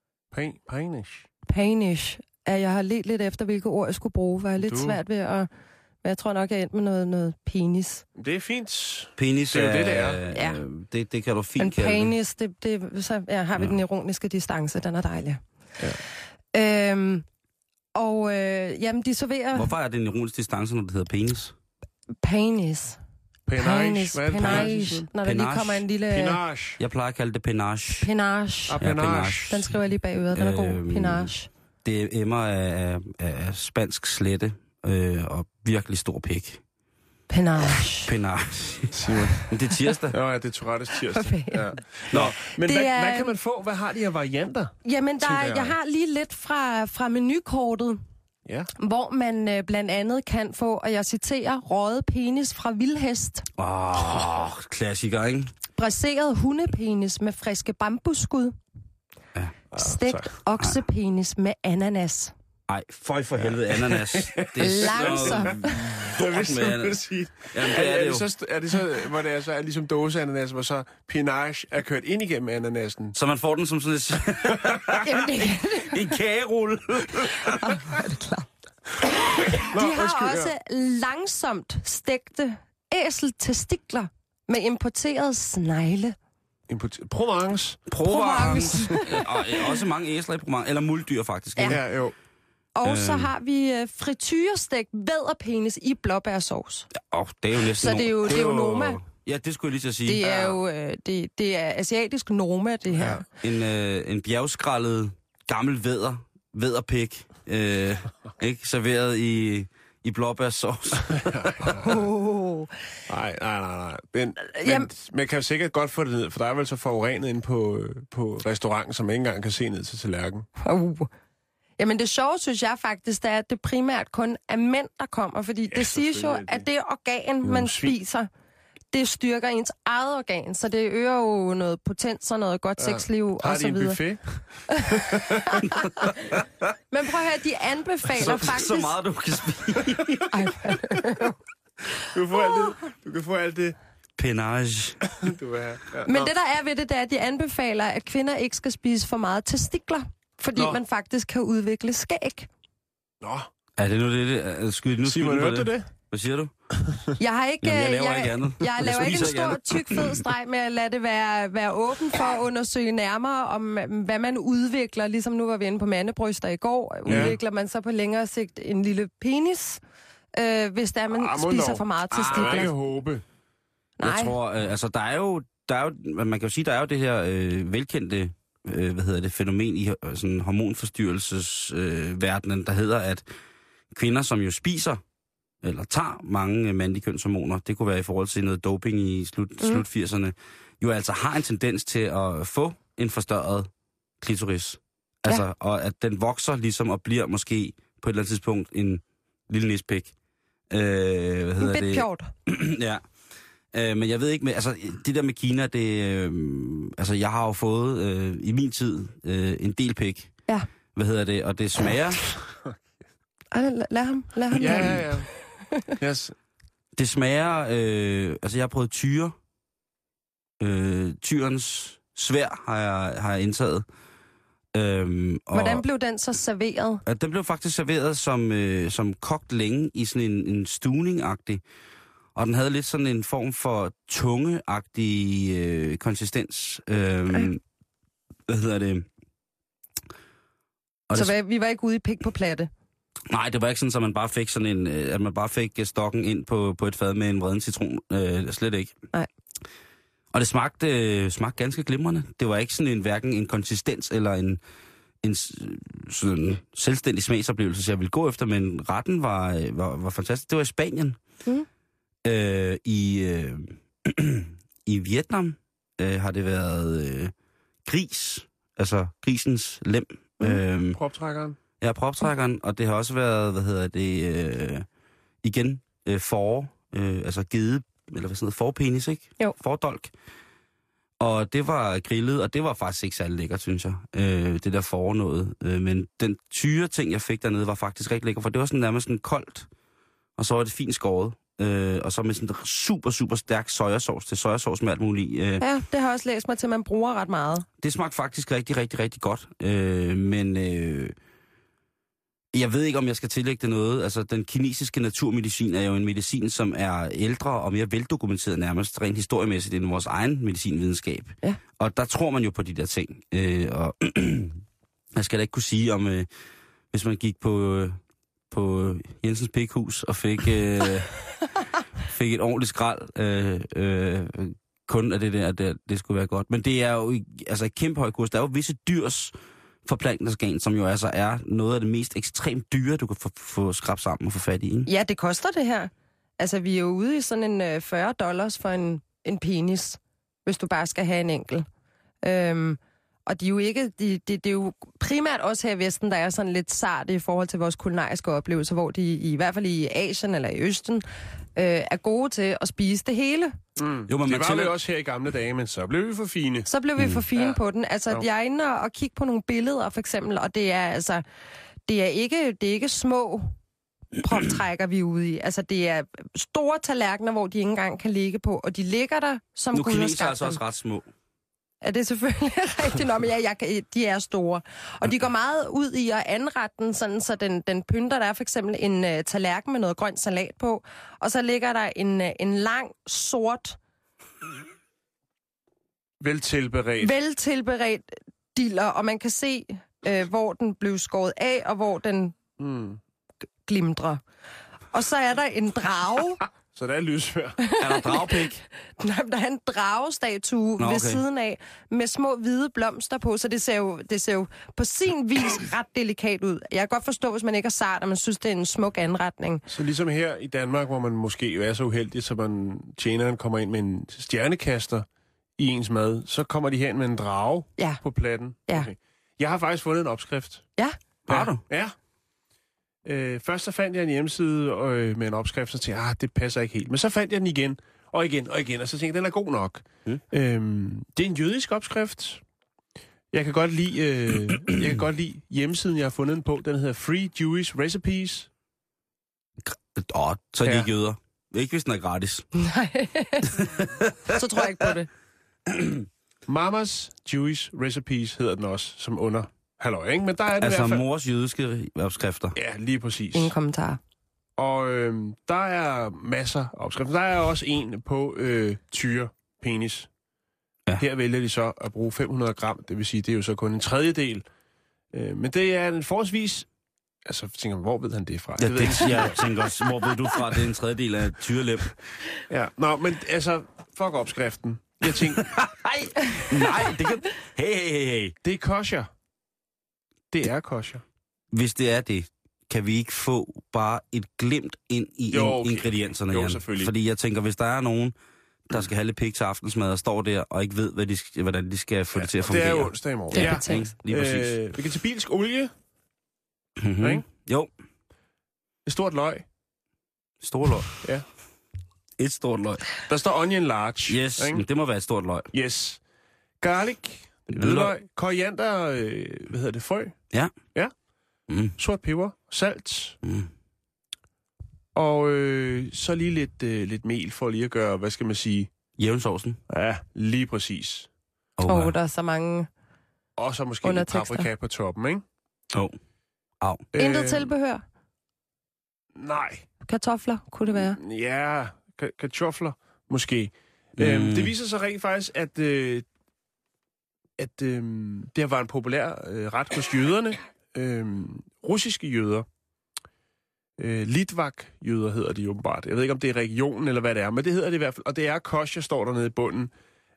Penis. Jeg har let lidt efter, hvilke ord jeg skulle bruge, for jeg er lidt svært ved at... Men jeg tror nok, jeg er endt med noget penis. Det er fint. Penis det er jo det er. Ja. Det kan du fint kalde det. Men penis, så har vi den ironiske distance, den er dejlig. Ja. Jamen, de serverer... Hvorfor er det en ironisk distance, når det hedder penis? Penis. Penage. Når der lige kommer en lille... Penage. Jeg plejer at kalde det penage. Penage. Penage. Den skriver jeg lige bagud, den er god. Penage. Det emmer af spansk slette og virkelig stor pik. Penage. Men det er tirsdag. Ja, det er Tourettes tirsdag. Okay. Ja. Nå, men hvad kan man få? Hvad har de her varianter? Jamen, jeg har lige lidt fra menukortet. Ja. Hvor man blandt andet kan få, og jeg citerer, røget penis fra vildhest. Klassiker, ikke? Braseret hundepenis med friske bambusskud. Ja. Stegt oksepenis med ananas. Ej, for helvede, ananas. Det er langsomt. Er det så, hvor det er ligesom dåseananas, hvor så penage er kørt ind igennem ananasen? Så man får den som sådan en kagerulle. Er det klart? De har også langsomt stegte æseltestikler med importeret snegle. Provence. Også mange æsler i Provence. Eller muldyr, faktisk. Ja, jo. Og så har vi frityrestegt vædderpenis i blåbærsauce. Det er jo næsten... Så det er jo Noma. Ja, det skulle jeg lige til at sige. Det er jo det er asiatisk Noma, det her. Ja. En bjergskrællet gammel vædderpæk, ikke? Serveret i blåbærsauce. Nej. Men man kan jo sikkert godt få det ned, for der er vel så forurenet inde på restauranten, som ikke engang kan se ned til tallerkenen. Jamen det sjove, synes jeg faktisk, det er, at det primært kun er mænd, der kommer, fordi det siges jo, at det organ, man spiser, det styrker ens eget organ, så det øger jo noget potens og noget godt sexliv og så videre. Har de en buffet? Men prøv at høre, de anbefaler faktisk... Så meget, du kan spise. Du kan få alt det. Penage. Men det, der er ved det, det er, at de anbefaler, at kvinder ikke skal spise for meget testikler, fordi man faktisk kan udvikle skæg. Nå. Er det nu det? Simon, hørte du det? Hvad siger du? Jeg har ikke... Jamen, jeg laver ikke andet. Jeg laver ikke en stor, tyk, fed streg med at lade det være åben for at undersøge nærmere om, hvad man udvikler. Ligesom nu var vi inde på mandebryster i går. Udvikler man så på længere sigt en lille penis, hvis der man spiser for meget testikler. Jeg kan ikke håbe. Jeg tror, der er jo, man kan jo sige, der er jo det her velkendte, fænomen i sådan hormonforstyrrelsesverdenen, der hedder, at kvinder, som jo spiser, eller tager mange mandlige kønshormoner, det kunne være i forhold til noget doping i slut 80'erne, jo altså har en tendens til at få en forstørret klitoris. Altså, og at den vokser ligesom og bliver måske på et eller andet tidspunkt en lille nispæk. En bedpjort. Ja. Men jeg ved ikke, det der med Kina, jeg har jo fået i min tid en del pæk. Ja. Og det smager... Lad ham. Ja. Yes. Det smager... jeg har prøvet tyre. Tyrens svær har jeg indtaget. Hvordan blev den så serveret? Den blev faktisk serveret som kogt længe i sådan en stuvning-agtig. Og den havde lidt sådan en form for tungeagtig konsistens. Så vi var ikke ude i pik på platte? Nej, det var ikke sådan, at man bare fik sådan at man bare fik stokken ind på et fad med en vreden citron. Slet ikke. Nej. Og det smagte ganske glimrende. Det var ikke sådan hverken en konsistens eller en sådan selvstændig smagsoplevelse, så jeg ville gå efter, men retten var fantastisk. Det var i Spanien. I Vietnam har det været gris, altså grisens lem. Proptrækkeren. Ja, proptrækkeren, og det har også været, igen, altså gede, eller hvad sådan noget, forpenis, ikke? Jo. Fordolk. Og det var grillet, og det var faktisk ikke særlig lækkert, synes jeg, det der fornået. Men den tyre ting, jeg fik dernede, var faktisk rigtig lækker, for det var sådan nærmest sådan koldt, og så var det fint skåret. Og så med sådan en super, super stærk sojasauce til sojasauce med alt muligt. Ja, det har jeg også læst mig til, at man bruger ret meget. Det smagte faktisk rigtig, rigtig, rigtig godt. Men jeg ved ikke, om jeg skal tillægge det noget. Altså, den kinesiske naturmedicin er jo en medicin, som er ældre og mere veldokumenteret nærmest rent historiemæssigt end vores egen medicinvidenskab. Ja. Og der tror man jo på de der ting. Og jeg skal da ikke kunne sige, om hvis man gik på Jensens Pikhus og fik et ordentligt skrald, kun af det der, det skulle være godt. Men det er jo altså et kæmpe høj kurs. Der er jo visse dyrs forplantningsorgan, som jo altså er noget af det mest ekstremt dyre, du kan få skrabt sammen og få fat i. Ikke? Ja, det koster det her. Altså, vi er jo ude i sådan en $40 for en penis, hvis du bare skal have en enkelt. Og de er jo ikke, det er jo primært også her i Vesten, der er sådan lidt sarte i forhold til vores kulinariske oplevelser, hvor de i hvert fald i Asien eller i Østen er gode til at spise det hele. Jo, men det var vi også her i gamle dage, men så blev vi for fine. Så blev vi for fine på den. Altså, jeg er inde og kigge på nogle billeder, for eksempel, og det er ikke små proptrækker, vi er ude i. Altså, det er store tallerkener, hvor de ikke engang kan ligge på, og de ligger der som Gud har skabt dem. Nu kineser er altså også ret små. Ja, det er selvfølgelig rigtigt nok, men de er store. Og de går meget ud i at anrette den, sådan, så den pynter. Der er for eksempel en tallerken med noget grønt salat på, og så ligger der en lang, sort... Veltilberedt diller, og man kan se, hvor den blev skåret af, og hvor den glimtrer. Og så er der en drage. Så der er lysfør. Er der dragpik? Nej, der er en dragestatue ved siden af, med små hvide blomster på, så det ser jo på sin vis ret delikat ud. Jeg kan godt forstå, hvis man ikke er sart, og man synes, det er en smuk anretning. Så ligesom her i Danmark, hvor man måske er så uheldig, så tjeneren kommer ind med en stjernekaster i ens mad, så kommer de hen med en drage på platten. Ja. Okay. Jeg har faktisk fundet en opskrift. Ja. Har du? Ja. Først så fandt jeg en hjemmeside med en opskrift, så tænkte jeg, det passer ikke helt. Men så fandt jeg den igen, og så tænkte jeg, den er god nok. Det er en jødisk opskrift. Jeg kan godt lide hjemmesiden, jeg har fundet den på. Den hedder Free Jewish Recipes. Så er de ikke jøder. Ikke hvis den er gratis. Nej, så tror jeg ikke på det. Mamas Jewish Recipes hedder den også, som under halløj, ikke? Men der er det altså i hvert fald... mors jødiske opskrifter. Ja, lige præcis. Ingen kommentar. Og der er masser af opskrifter. Der er også en på tyrepenis. Ja. Her vælger de så at bruge 500 gram, det vil sige, det er jo så kun en tredjedel. Men det er en forholdsvis... Altså, jeg tænker, hvor ved han det fra? Ja, jeg tænker også, hvor ved du fra, det er en tredjedel af tyrelem? Ja, men altså, fuck opskriften. Jeg tænker... Nej, det kan... Hey. Det er kosher. Det er kosher. Hvis det er det, kan vi ikke få bare et glimt ind i ingredienserne, Jo, Jan? selvfølgelig. Fordi jeg tænker, hvis der er nogen, der skal have lidt pik til aftensmad og står der og ikke ved, hvordan de skal få det til at fungere. Det er jo onsdag i morgen. Det er betænkt. Lige præcis. Vegetabilsk olie. Mm-hmm. Ikke? Jo. Et stort løg. Stort løg. Ja. Et stort løg. Der står onion large. Yes, men det må være et stort løg. Yes. Garlic. Hvidløg. Koriander, frø. Ja. Ja. Sort peber. Salt. Og så lige lidt mel for lige at gøre, hvad skal man sige? Jævnsovsen. Ja, lige præcis. Der er så mange og så måske lidt paprika på toppen, ikke? Au. Intet tilbehør? Nej. Kartofler, kunne det være? Ja, kartofler måske. Det viser sig rent faktisk, at det har været en populær ret hos jøderne. Russiske jøder. Litvak-jøder hedder de åbenbart. Jeg ved ikke, om det er regionen eller hvad det er, men det hedder det i hvert fald. Og det er kosher, står der nede i bunden.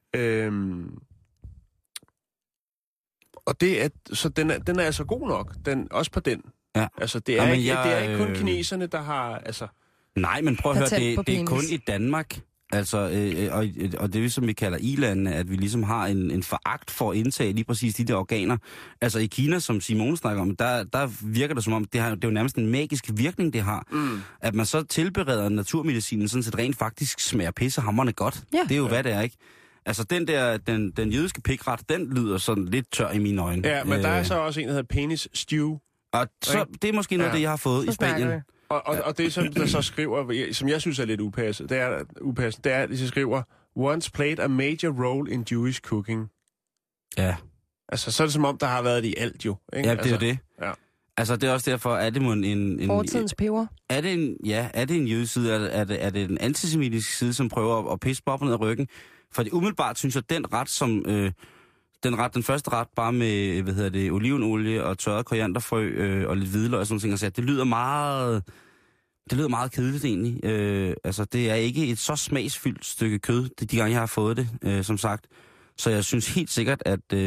Og det er, så den er altså god nok. Også på den. Ja. Altså, det er ikke kun kineserne, der har... Altså... Nej, men prøv at høre, det er kun i Danmark. Altså, og det som vi kalder i-landene, at vi ligesom har en foragt for at indtage lige præcis de der organer. Altså i Kina, som Simone snakker om, der virker det som om, det er jo nærmest en magisk virkning, det har. At man så tilbereder naturmedicinen, sådan at det rent faktisk smager pissehamrende godt. Ja. Det er jo, hvad det er, ikke? Altså den jødiske pikret, den lyder sådan lidt tør i mine øjne. Ja, men der er så også en, der hedder penis stew. Og så, det er måske noget af det, jeg har fået i Spanien. Og det, som der så skriver, som jeg synes er lidt upassende, det er, at de skriver, once played a major role in Jewish cooking. Ja. Altså, så er det som om, der har været det i alt jo. Ikke? Ja, det er jo det. Ja. Altså, det er også derfor, er det en fortidens peber? Er det en jødisk side? Er det en antisemitisk side, som prøver at pisse op og ned ad ryggen? For det umiddelbart synes jeg, den ret, som... Den første ret, bare med, olivenolie og tørret korianderfrø og lidt hvidløg og sådan ting, så det lyder meget kedeligt egentlig. Altså, det er ikke et så smagsfyldt stykke kød, de gange jeg har fået det, som sagt. Så jeg synes helt sikkert,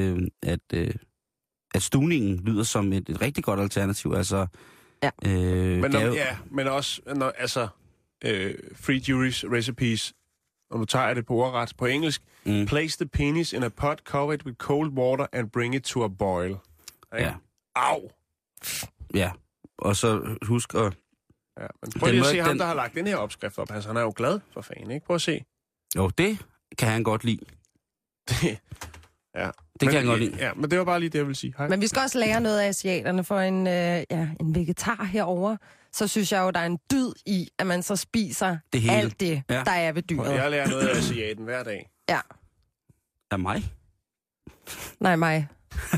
at stuvningen lyder som et rigtig godt alternativ. Altså, ja. Men også, Free Jewish Recipes, og nu tager jeg det på ordret på engelsk. Place the penis in a pot, cover it with cold water and bring it to a boil. Ja. Au! Ja, og så husk at... Ja, men prøv lige at se ham, der har lagt den her opskrift op. Altså, han er jo glad for fanden, ikke? Prøv at se. Jo, det kan han godt lide. Ja. Det kan han godt lide. Ja, men det var bare lige det, jeg ville sige. Hej. Men vi skal også lære noget af asiaterne, for en vegetar herover. Så synes jeg jo, der er en dyd i, at man så spiser alt det, der er ved dyret. Og jeg lærer noget af asiaten hver dag. Ja. Af mig? Nej, mig.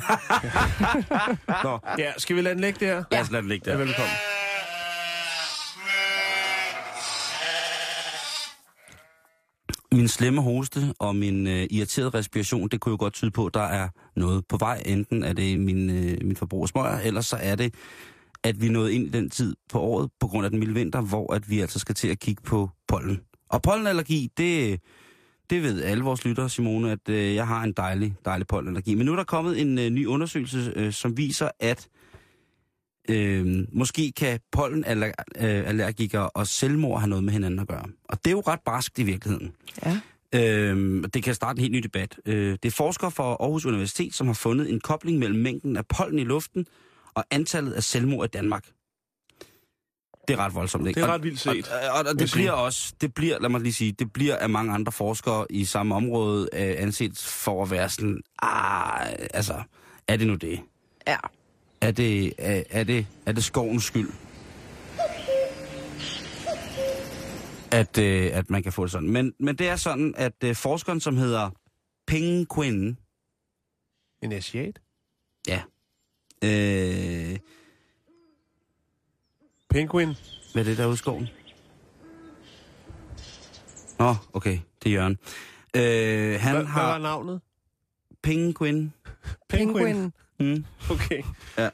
Nå, ja, skal vi lade den ligge der? Ja. Lad os lade den ligge der. Ja, velkommen. Min slemme hoste og min irriterede respiration, det kunne jo godt tyde på, at der er noget på vej. Enten er det min forbrug af smøger, eller så er det, at vi nåede ind i den tid på året på grund af den milde vinter, hvor at vi altså skal til at kigge på pollen. Og pollenallergi, det ved alle vores lyttere, Simone, at jeg har en dejlig pollenallergi. Men nu er der kommet en ny undersøgelse, som viser, at måske kan pollenallergikere og selvmord have noget med hinanden at gøre. Og det er jo ret barskt i virkeligheden. Ja. Det kan starte en helt ny debat. Det er forskere fra Aarhus Universitet, som har fundet en kobling mellem mængden af pollen i luften og antallet af selvmord i Danmark. Det er ret voldsomt, ikke? Det er ret vildt set. Og det bliver, lad mig lige sige, det bliver af mange andre forskere i samme område anset for at være sådan, altså, er det nu det? Ja. Er det skovens skyld? At man kan få det sådan. Men det er sådan, at forskeren, som hedder Penguin... En asiat? Ja. Penguin? Hvad er det derude i skoven? Nå, okay. Det er Jørgen. Hvad var navnet? Penguin. Penguin. Mm. Okay. Ja.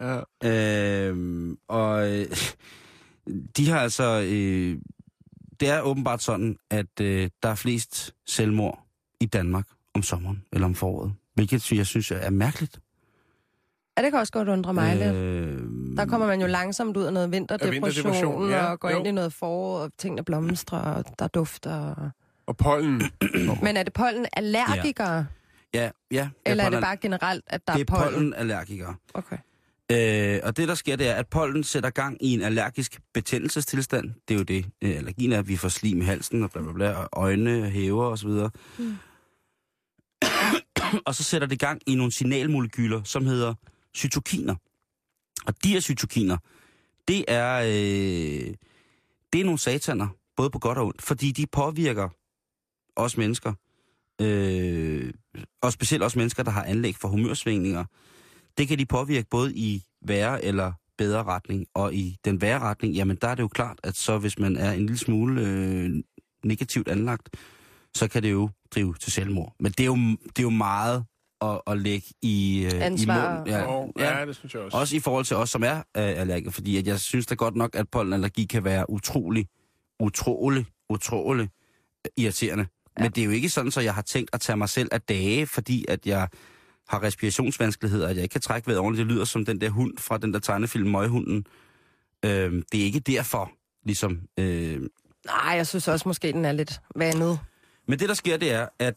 De har altså... det er åbenbart sådan, at der er flest selvmord i Danmark om sommeren eller om foråret. Hvilket jeg synes er mærkeligt. Ja, det kan også godt undre mig lidt. Der kommer man jo langsomt ud af noget vinterdepression ja, og går ind i noget forår, og tingene blomstrer, og der dufter. Og pollen. Men er det pollenallergikere? Ja. Eller er det bare generelt, at der er pollen? Det er pollenallergikere. Okay. Og det, der sker, det er, at pollen sætter gang i en allergisk betændelsestilstand. Det er jo det. Allergien er, at vi får slim i halsen, og blablabla, og øjne hæver osv. Og så sætter det gang i nogle signalmolekyler, som hedder cytokiner. Og de her cytokiner, det er nogle sataner, både på godt og ondt, fordi de påvirker os mennesker, og specielt også mennesker, der har anlæg for humørsvingninger. Det kan de påvirke både i værre eller bedre retning, og i den værre retning, jamen der er det jo klart, at så hvis man er en lille smule negativt anlagt, så kan det jo drive til selvmord. Men det er jo meget at lægge i ansvar. I ja, det synes jeg også. Også i forhold til os, som er allergikere, fordi at jeg synes da godt nok, at pollenallergi kan være utrolig irriterende. Ja. Men det er jo ikke sådan, så jeg har tænkt at tage mig selv af dage, fordi at jeg har respirationsvanskeligheder, at jeg ikke kan trække vejret ordentligt. Det lyder som den der hund fra den der tegnefilm Møghunden. Det er ikke derfor, ligesom... Nej, jeg synes også måske, den er lidt vandet. Men det, der sker, det er, at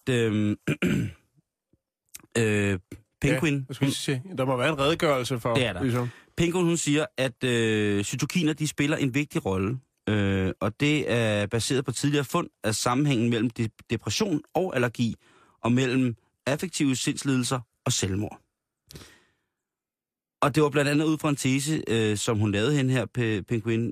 Penguin... Ja, der må være en redegørelse for... Det er der. Ligesom. Penguin, hun siger, at cytokiner, de spiller en vigtig rolle. Og det er baseret på tidligere fund af sammenhængen mellem depression og allergi, og mellem affektive sindslidelser og selvmord. Og det var blandt andet ud fra en tese, som hun lavede hende her, Penguin,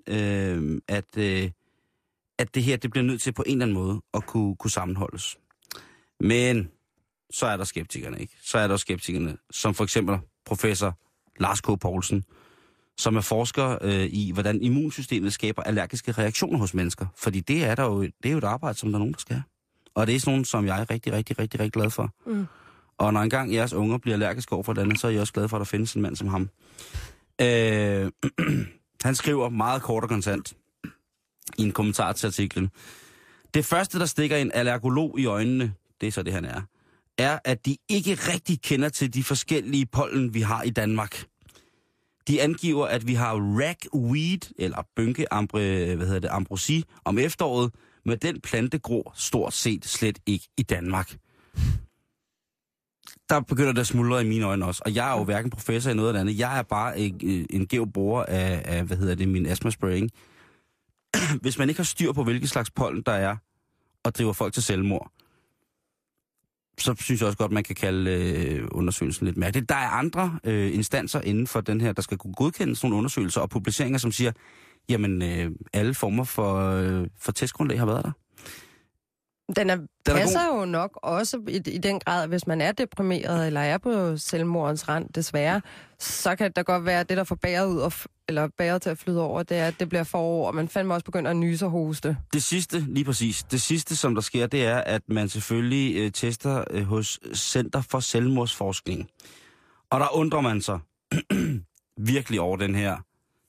at det her, det bliver nødt til på en eller anden måde at kunne sammenholdes. Men så er der skeptikerne, ikke? Så er der skeptikerne, som for eksempel professor Lars K. Poulsen, som er forsker i, hvordan immunsystemet skaber allergiske reaktioner hos mennesker. Fordi det er jo et arbejde, som der er nogen, der skal have. Og det er sådan nogen, som jeg er rigtig glad for. Mm. Og når engang jeres unger bliver allergiske over for det andet, så er jeg også glad for, at der findes en mand som ham. Han skriver meget kort og kontant i en kommentar til artiklen. Det første, der stikker en allergolog i øjnene, det er så det, han er at de ikke rigtig kender til de forskellige pollen, vi har i Danmark. De angiver, at vi har ragweed, eller ambrosi, om efteråret, men den plante gror stort set slet ikke i Danmark. Der begynder det at smuldre i mine øjne også, og jeg er jo hverken professor i noget eller andet. Jeg er bare en gæv bruger af min astmaspray. Hvis man ikke har styr på, hvilke slags pollen der er, og driver folk til selvmord, så synes jeg også godt, man kan kalde undersøgelsen lidt mærkeligt. Der er andre instanser inden for den her, der skal kunne godkendes nogle undersøgelser og publiceringer, som siger, jamen alle former for testgrundlag har været der. Den passer jo nok også i den grad, hvis man er deprimeret eller er på selvmordens rand, desværre, så kan det godt være, at det, der får bæret til at flyde over, det er, at det bliver forår, og man fandme også begynder at nyse og hoste. Det sidste, som der sker, det er, at man selvfølgelig tester hos Center for Selvmordsforskning. Og der undrer man sig virkelig over den her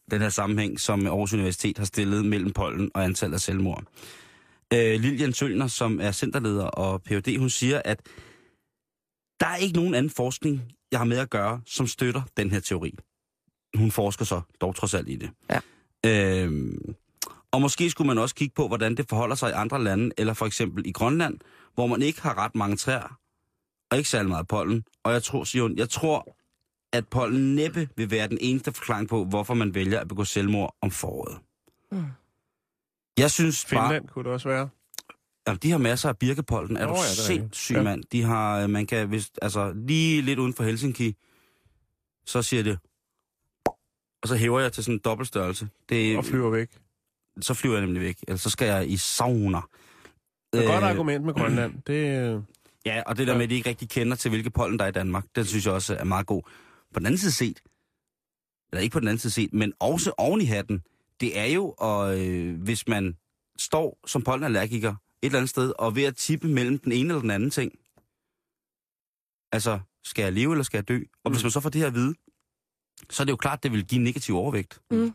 den her sammenhæng, som Aarhus Universitet har stillet mellem pollen og antallet af selvmord. Lilian Sølner, som er centerleder og Ph.D., hun siger, at der er ikke nogen anden forskning, jeg har med at gøre, som støtter den her teori. Hun forsker så dog trods alt i det. Ja. Og måske skulle man også kigge på, hvordan det forholder sig i andre lande, eller for eksempel i Grønland, hvor man ikke har ret mange træer, og ikke særlig meget pollen. Og jeg tror, at pollen næppe vil være den eneste forklaring på, hvorfor man vælger at begå selvmord om foråret. Mm. Jeg synes Finland kunne det også være. Jamen, de har masser af birkepollen. Er du sindssyg, mand? De har, man kan vist, altså lige lidt uden for Helsinki, så siger det, og så hæver jeg til sådan en dobbeltstørrelse. Og flyver væk. Så flyver jeg nemlig væk. Ellers så skal jeg i sauna. Det er et godt argument med Grønland. Det... Ja, og det der med, at de ikke rigtig kender til, hvilke pollen der er i Danmark, det synes jeg også er meget god. På den anden side set, eller ikke på den anden side set, men også oven i hatten, det er jo, hvis man står som pollenallergiker et eller andet sted, og ved at tippe mellem den ene eller den anden ting. Altså, skal jeg leve, eller skal jeg dø? Og hvis man så får det her at vide, så er det jo klart, at det vil give negativ overvægt. Mm.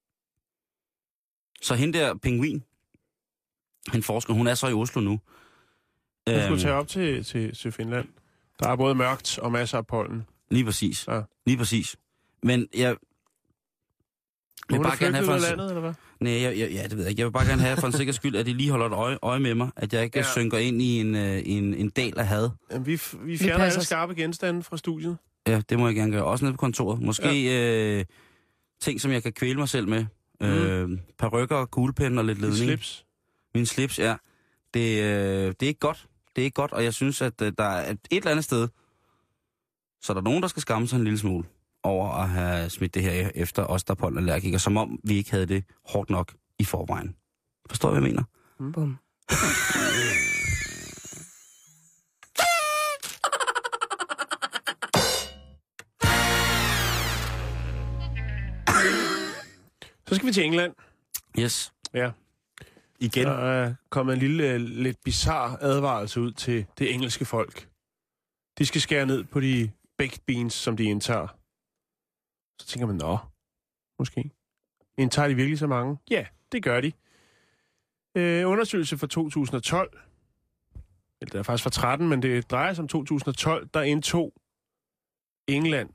Så hende der pingvin, en forsker, hun er så i Oslo nu. Hun skulle tage op til Finland. Der er både mørkt og masser af pollen. Lige præcis. Ja. Lige præcis. Men jeg vil bare gerne have for landet, eller hvad? Nej, ja, det ved jeg ikke. Jeg vil bare gerne have for en sikker skyld, at de lige holder et øje med mig, at jeg ikke synker ind i en del af had. Jamen, vi fjerner alle skarpe genstande fra studiet. Ja, det må jeg gerne gøre. Også nede på kontoret. Måske ting, som jeg kan kvæle mig selv med. Parykker, kuglepenne og lidt ledning. Min slips, ja. Det er ikke godt. Det er ikke godt, og jeg synes, at der er et eller andet sted, så er der nogen, der skal skamme sig en lille smule over at have smidt det her efter os, der er pollenallergikere, som om vi ikke havde det hårdt nok i forvejen. Forstår du, hvad jeg mener? Bum. Så skal vi til England. Yes. Ja. Igen. Der er kommet en lidt bizarre advarelse ud til det engelske folk. De skal skære ned på de baked beans, som de indtager. Så tænker man, måske. Indtager de virkelig så mange? Ja, det gør de. Undersøgelse fra 2012, eller det er faktisk fra 13, men det drejer sig om 2012, der indtog England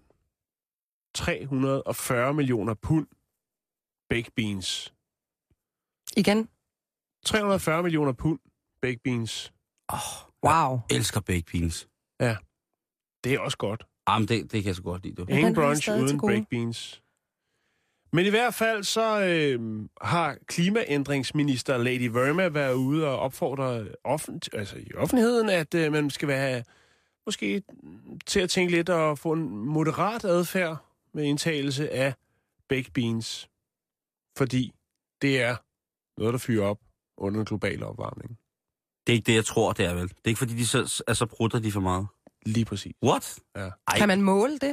340 millioner pund baked beans. Igen? 340 millioner pund baked beans. Wow. Jeg elsker baked beans. Ja, det er også godt. Jamen, det kan jeg så godt lide, du. Ingen brunch uden baked beans. Men i hvert fald så har klimaændringsminister Lady Verma været ude og opfordre i offentligheden, at man skal være måske til at tænke lidt og få en moderat adfærd med indtagelse af baked beans. Fordi det er noget, der fyrer op under den globale opvarmning. Det er ikke det, jeg tror, det er vel. Det er ikke, fordi de så prutter de for meget. Lige præcis. What? Ja. Kan man måle det?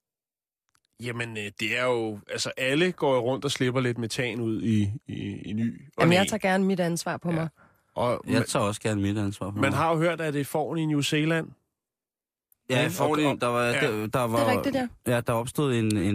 Jamen, det er jo... Altså, alle går rundt og slipper lidt metan ud i ny. Jamen, jeg tager gerne mit ansvar på mig. Og jeg tager også gerne mit ansvar på mig. Man har jo hørt, at det er fåren i New Zealand. Ja, fåren, der var rigtigt, ja. Ja, der opstod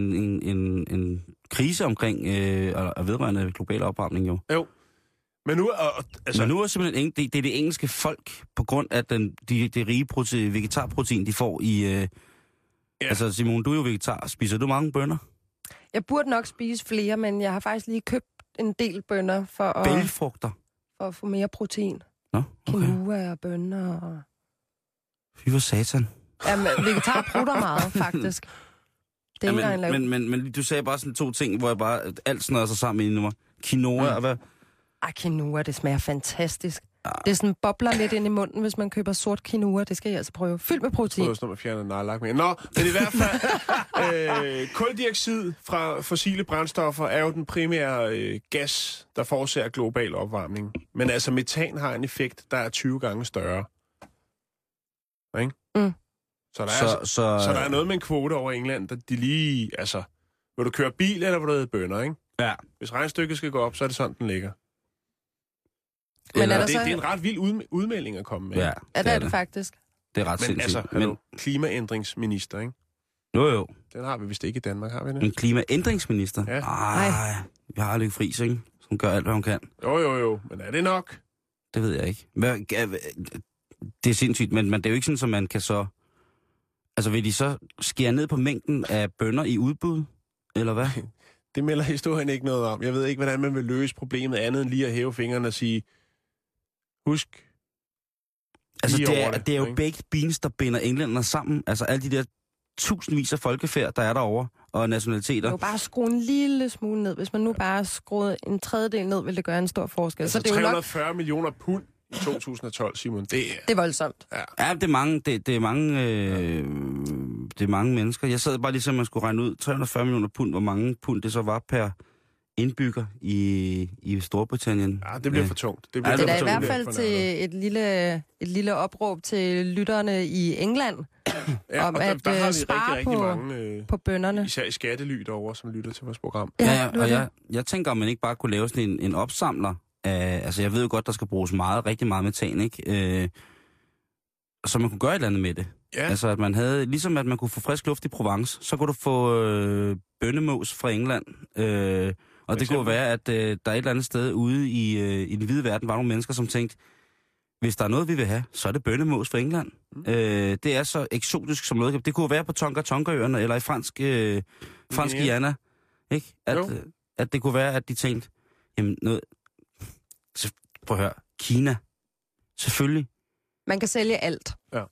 en krise omkring og vedrørende global opvarmning, jo. Jo. Men nu, Men nu er simpelthen det er det engelske folk, på grund af det rige vegetarprotein, de får i... Altså, Simon, du er jo vegetar. Spiser du mange bønner? Jeg burde nok spise flere, men jeg har faktisk lige købt en del bønner for Bælgfrugter? For at få mere protein. Nå, okay. Quinoa og bønner og... Fy for satan. Jamen, vegetar prutter meget, faktisk. Det er ikke engang men du sagde bare sådan to ting, hvor jeg bare... Alt snører sig sammen i nu. Quinoa og hvad? Quinoa, det smager fantastisk. Det er sådan bobler lidt ind i munden, hvis man køber sort quinoa. Det skal jeg altså prøve. Fyldt med protein. Jeg tror, man fjerner nejlak med. Nå, men i hvert fald, kuldioxid fra fossile brændstoffer er jo den primære gas, der forårsager global opvarmning. Men altså, metan har en effekt, der er 20 gange større. Ikke? Mm. Så der er noget med en kvote over England, der de lige... Altså, vil du køre bil, eller vil du æde bønner, ikke? Ja. Hvis regnstykket skal gå op, så er det sådan, den ligger. Men det er en ret vild udmelding at komme med. Ja, det er det faktisk. Det er ret sindssygt. Altså, klimaændringsminister, ikke? Jo. Den har vi vist ikke i Danmark, har vi det? En klimaændringsminister? Ja. Ej, vi har Lykke Friis, ikke? Hun gør alt, hvad hun kan. Jo. Men er det nok? Det ved jeg ikke. Det er sindssygt, men det er jo ikke sådan, at man kan så... Altså, vil de så skære ned på mængden af bønner i udbud? Eller hvad? Det melder historien ikke noget om. Jeg ved ikke, hvordan man vil løse problemet andet end lige at hæve fingrene og sige, husk. Altså, det er jo ikke? baked beans, der binder englænderne sammen. Altså, alle de der tusindvis af folkefærd, der er derovre, og nationaliteter. Det er jo bare at skrue en lille smule ned. Hvis man nu bare skruede en tredjedel ned, vil det gøre en stor forskel. Altså, så det er 340 nok... millioner pund i 2012, Simon. Det er voldsomt. Ja, det er mange mennesker. Jeg sad bare ligesom, man skulle regne ud 340 millioner pund, hvor mange pund det så var per indbygger i Storbritannien. Ja, det bliver for tungt. Det er da i hvert fald til et lille opråb til lytterne i England, om at der har vi spare rigtig mange, på bønderne. Især i skattely derovre, som lytter til vores program. Ja, og jeg tænker, om man ikke bare kunne lave sådan en opsamler af, altså jeg ved jo godt, der skal bruges rigtig meget metan, ikke? Så man kunne gøre et eller andet med det. Ja. Altså at man havde, ligesom at man kunne få frisk luft i Provence, så kunne du få bønnemos fra England. Og det kunne være, at der et eller andet sted ude i den hvide verden var nogle mennesker, som tænkte, hvis der er noget, vi vil have, så er det bønnemos fra England. Det er så eksotisk som noget. Det kunne være på Tonga-Tonga-øerne, eller i fransk Guyana. Ikke? At det kunne være, at de tænkte, jamen noget... Prøv at høre. Kina. Selvfølgelig. Man kan sælge alt. Ja.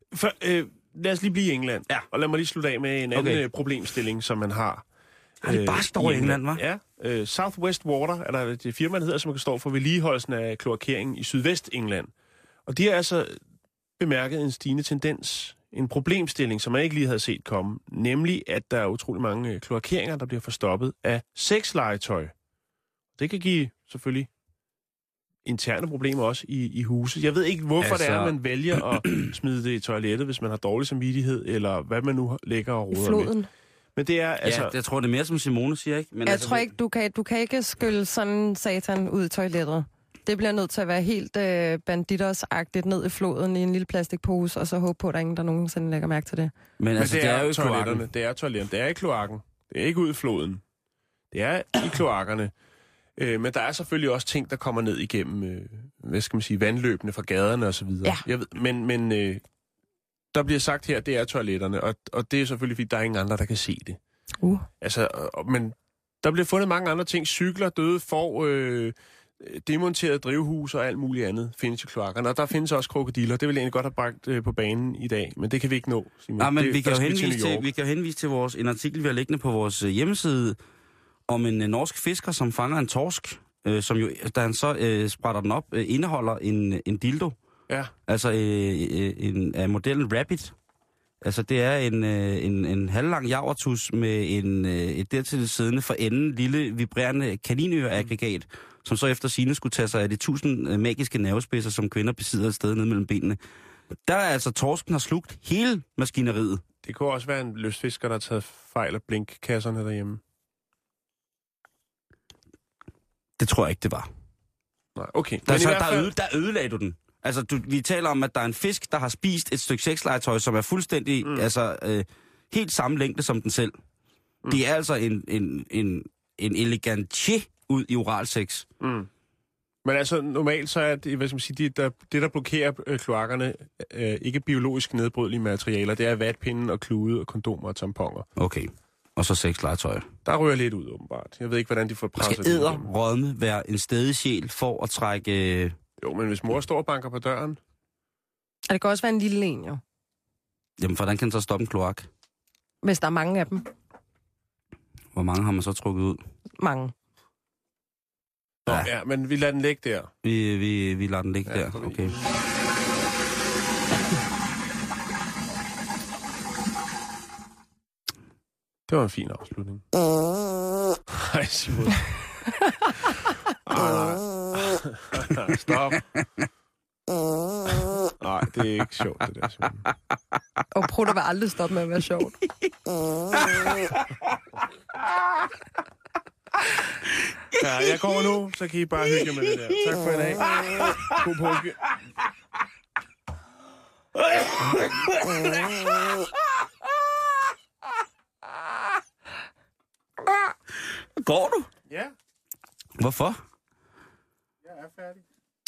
Lad os lige blive i England. Ja. Og lad mig lige slutte af med en anden problemstilling, som man har. Det bare står i England, hva'? Ja. Southwest Water er der et firma, der hedder, som kan stå for vedligeholdelsen af kloakeringen i Sydvest-England. Og de har altså bemærket en stigende tendens, en problemstilling, som man ikke lige havde set komme, nemlig at der er utrolig mange kloakeringer, der bliver forstoppet af sexlegetøj. Det kan give selvfølgelig interne problemer også i huset. Jeg ved ikke, hvorfor det er, at man vælger at smide det i toilettet, hvis man har dårlig samvittighed, eller hvad man nu lægger og roder floden. Med. Men det er altså... Ja, jeg tror, det er mere som Simone siger, ikke? Men jeg tror ikke, du kan ikke skylle sådan satan ud i toilettet. Det bliver nødt til at være helt banditers-agtigt ned i floden i en lille plastikpose, og så håbe på, at der ingen, der nogensinde lægger mærke til det. Men altså, det er jo i toiletterne. Det er toiletterne. Det er i kloakken. Det er ikke ud i floden. Det er i kloakkerne. Men der er selvfølgelig også ting, der kommer ned igennem, hvad skal man sige, vandløbene fra gaderne og så videre. Ja. Jeg ved, men der bliver sagt her, det er toiletterne, og det er selvfølgelig, fordi der er ingen andre, der kan se det. Altså, men der bliver fundet mange andre ting. Cykler, døde får, demonterede drivhus og alt muligt andet findes i kloakkerne. Og der findes også krokodiller. Det vil jeg egentlig godt have bragt på banen i dag, men det kan vi ikke nå, Simon. Ja, men vi kan jo henvise til en artikel, vi har liggende på vores hjemmeside, om en norsk fisker, som fanger en torsk, som jo, da han så sprætter den op, indeholder en dildo. Ja. Altså af modellen Rabbit. Altså det er en halvlang javertus med et dertil siddende for enden lille vibrerende kaninøreaggregat, som så efter sigende skulle tage sig af de 1000 magiske nervespidser, som kvinder besidder et sted nede mellem benene. Der er altså torsken har slugt hele maskineriet. Det kunne også være en lystfisker, der har taget fejl af blinkkasserne derhjemme. Det tror jeg ikke, det var. Nej, okay. Der ødelagde du den. Altså, vi taler om, at der er en fisk, der har spist et stykke sexlegetøj, som er fuldstændig, helt samme længde som den selv. Det er altså en elegant ud i oralsex. Men altså, normalt så er det, hvad skal man sige, det der blokerer kloakkerne, ikke biologisk nedbrydelige materialer. Det er vatpinden og klude og kondomer og tamponer. Okay. Og så sexlegetøj. Der rører lidt ud, åbenbart. Jeg ved ikke, hvordan de får presset det. Skal æderrødme være en stedig sjæl for at trække... Jo, men hvis mor står og banker på døren... Og det kan også være en lille en, jo. Jamen, hvordan kan den så stoppe en kloak? Hvis der er mange af dem. Hvor mange har man så trukket ud? Mange. Ja, men vi lader den ligge der. Vi lader den ligge der, okay. Det var en fin afslutning. Nej, Simon. Nej. Stop. Nej, det er ikke sjovt, det der, Simon. Og prutter vil aldrig stoppe med at være sjovt. Ja, jeg går nu, så kan I bare hygge med det der. Tak for i dag. God påske. Går du? Ja, Hvorfor? jeg er færdig.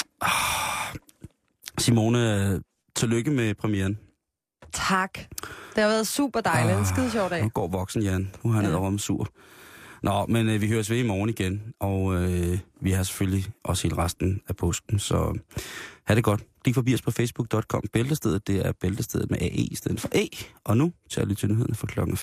Simone, tillykke med premieren. Tak. Det har været super dejligt. En skide sjov dag. Nu går voksen, Jan. Nu har han ned over med sur. Nå, men vi høres ved i morgen igen, og vi har selvfølgelig også hele resten af påsken, så ha' det godt. Klik forbi os på facebook.com. Bæltestedet, det er Bæltestedet med AE i stedet for A. Og nu tager jeg lige til nyhederne for klokken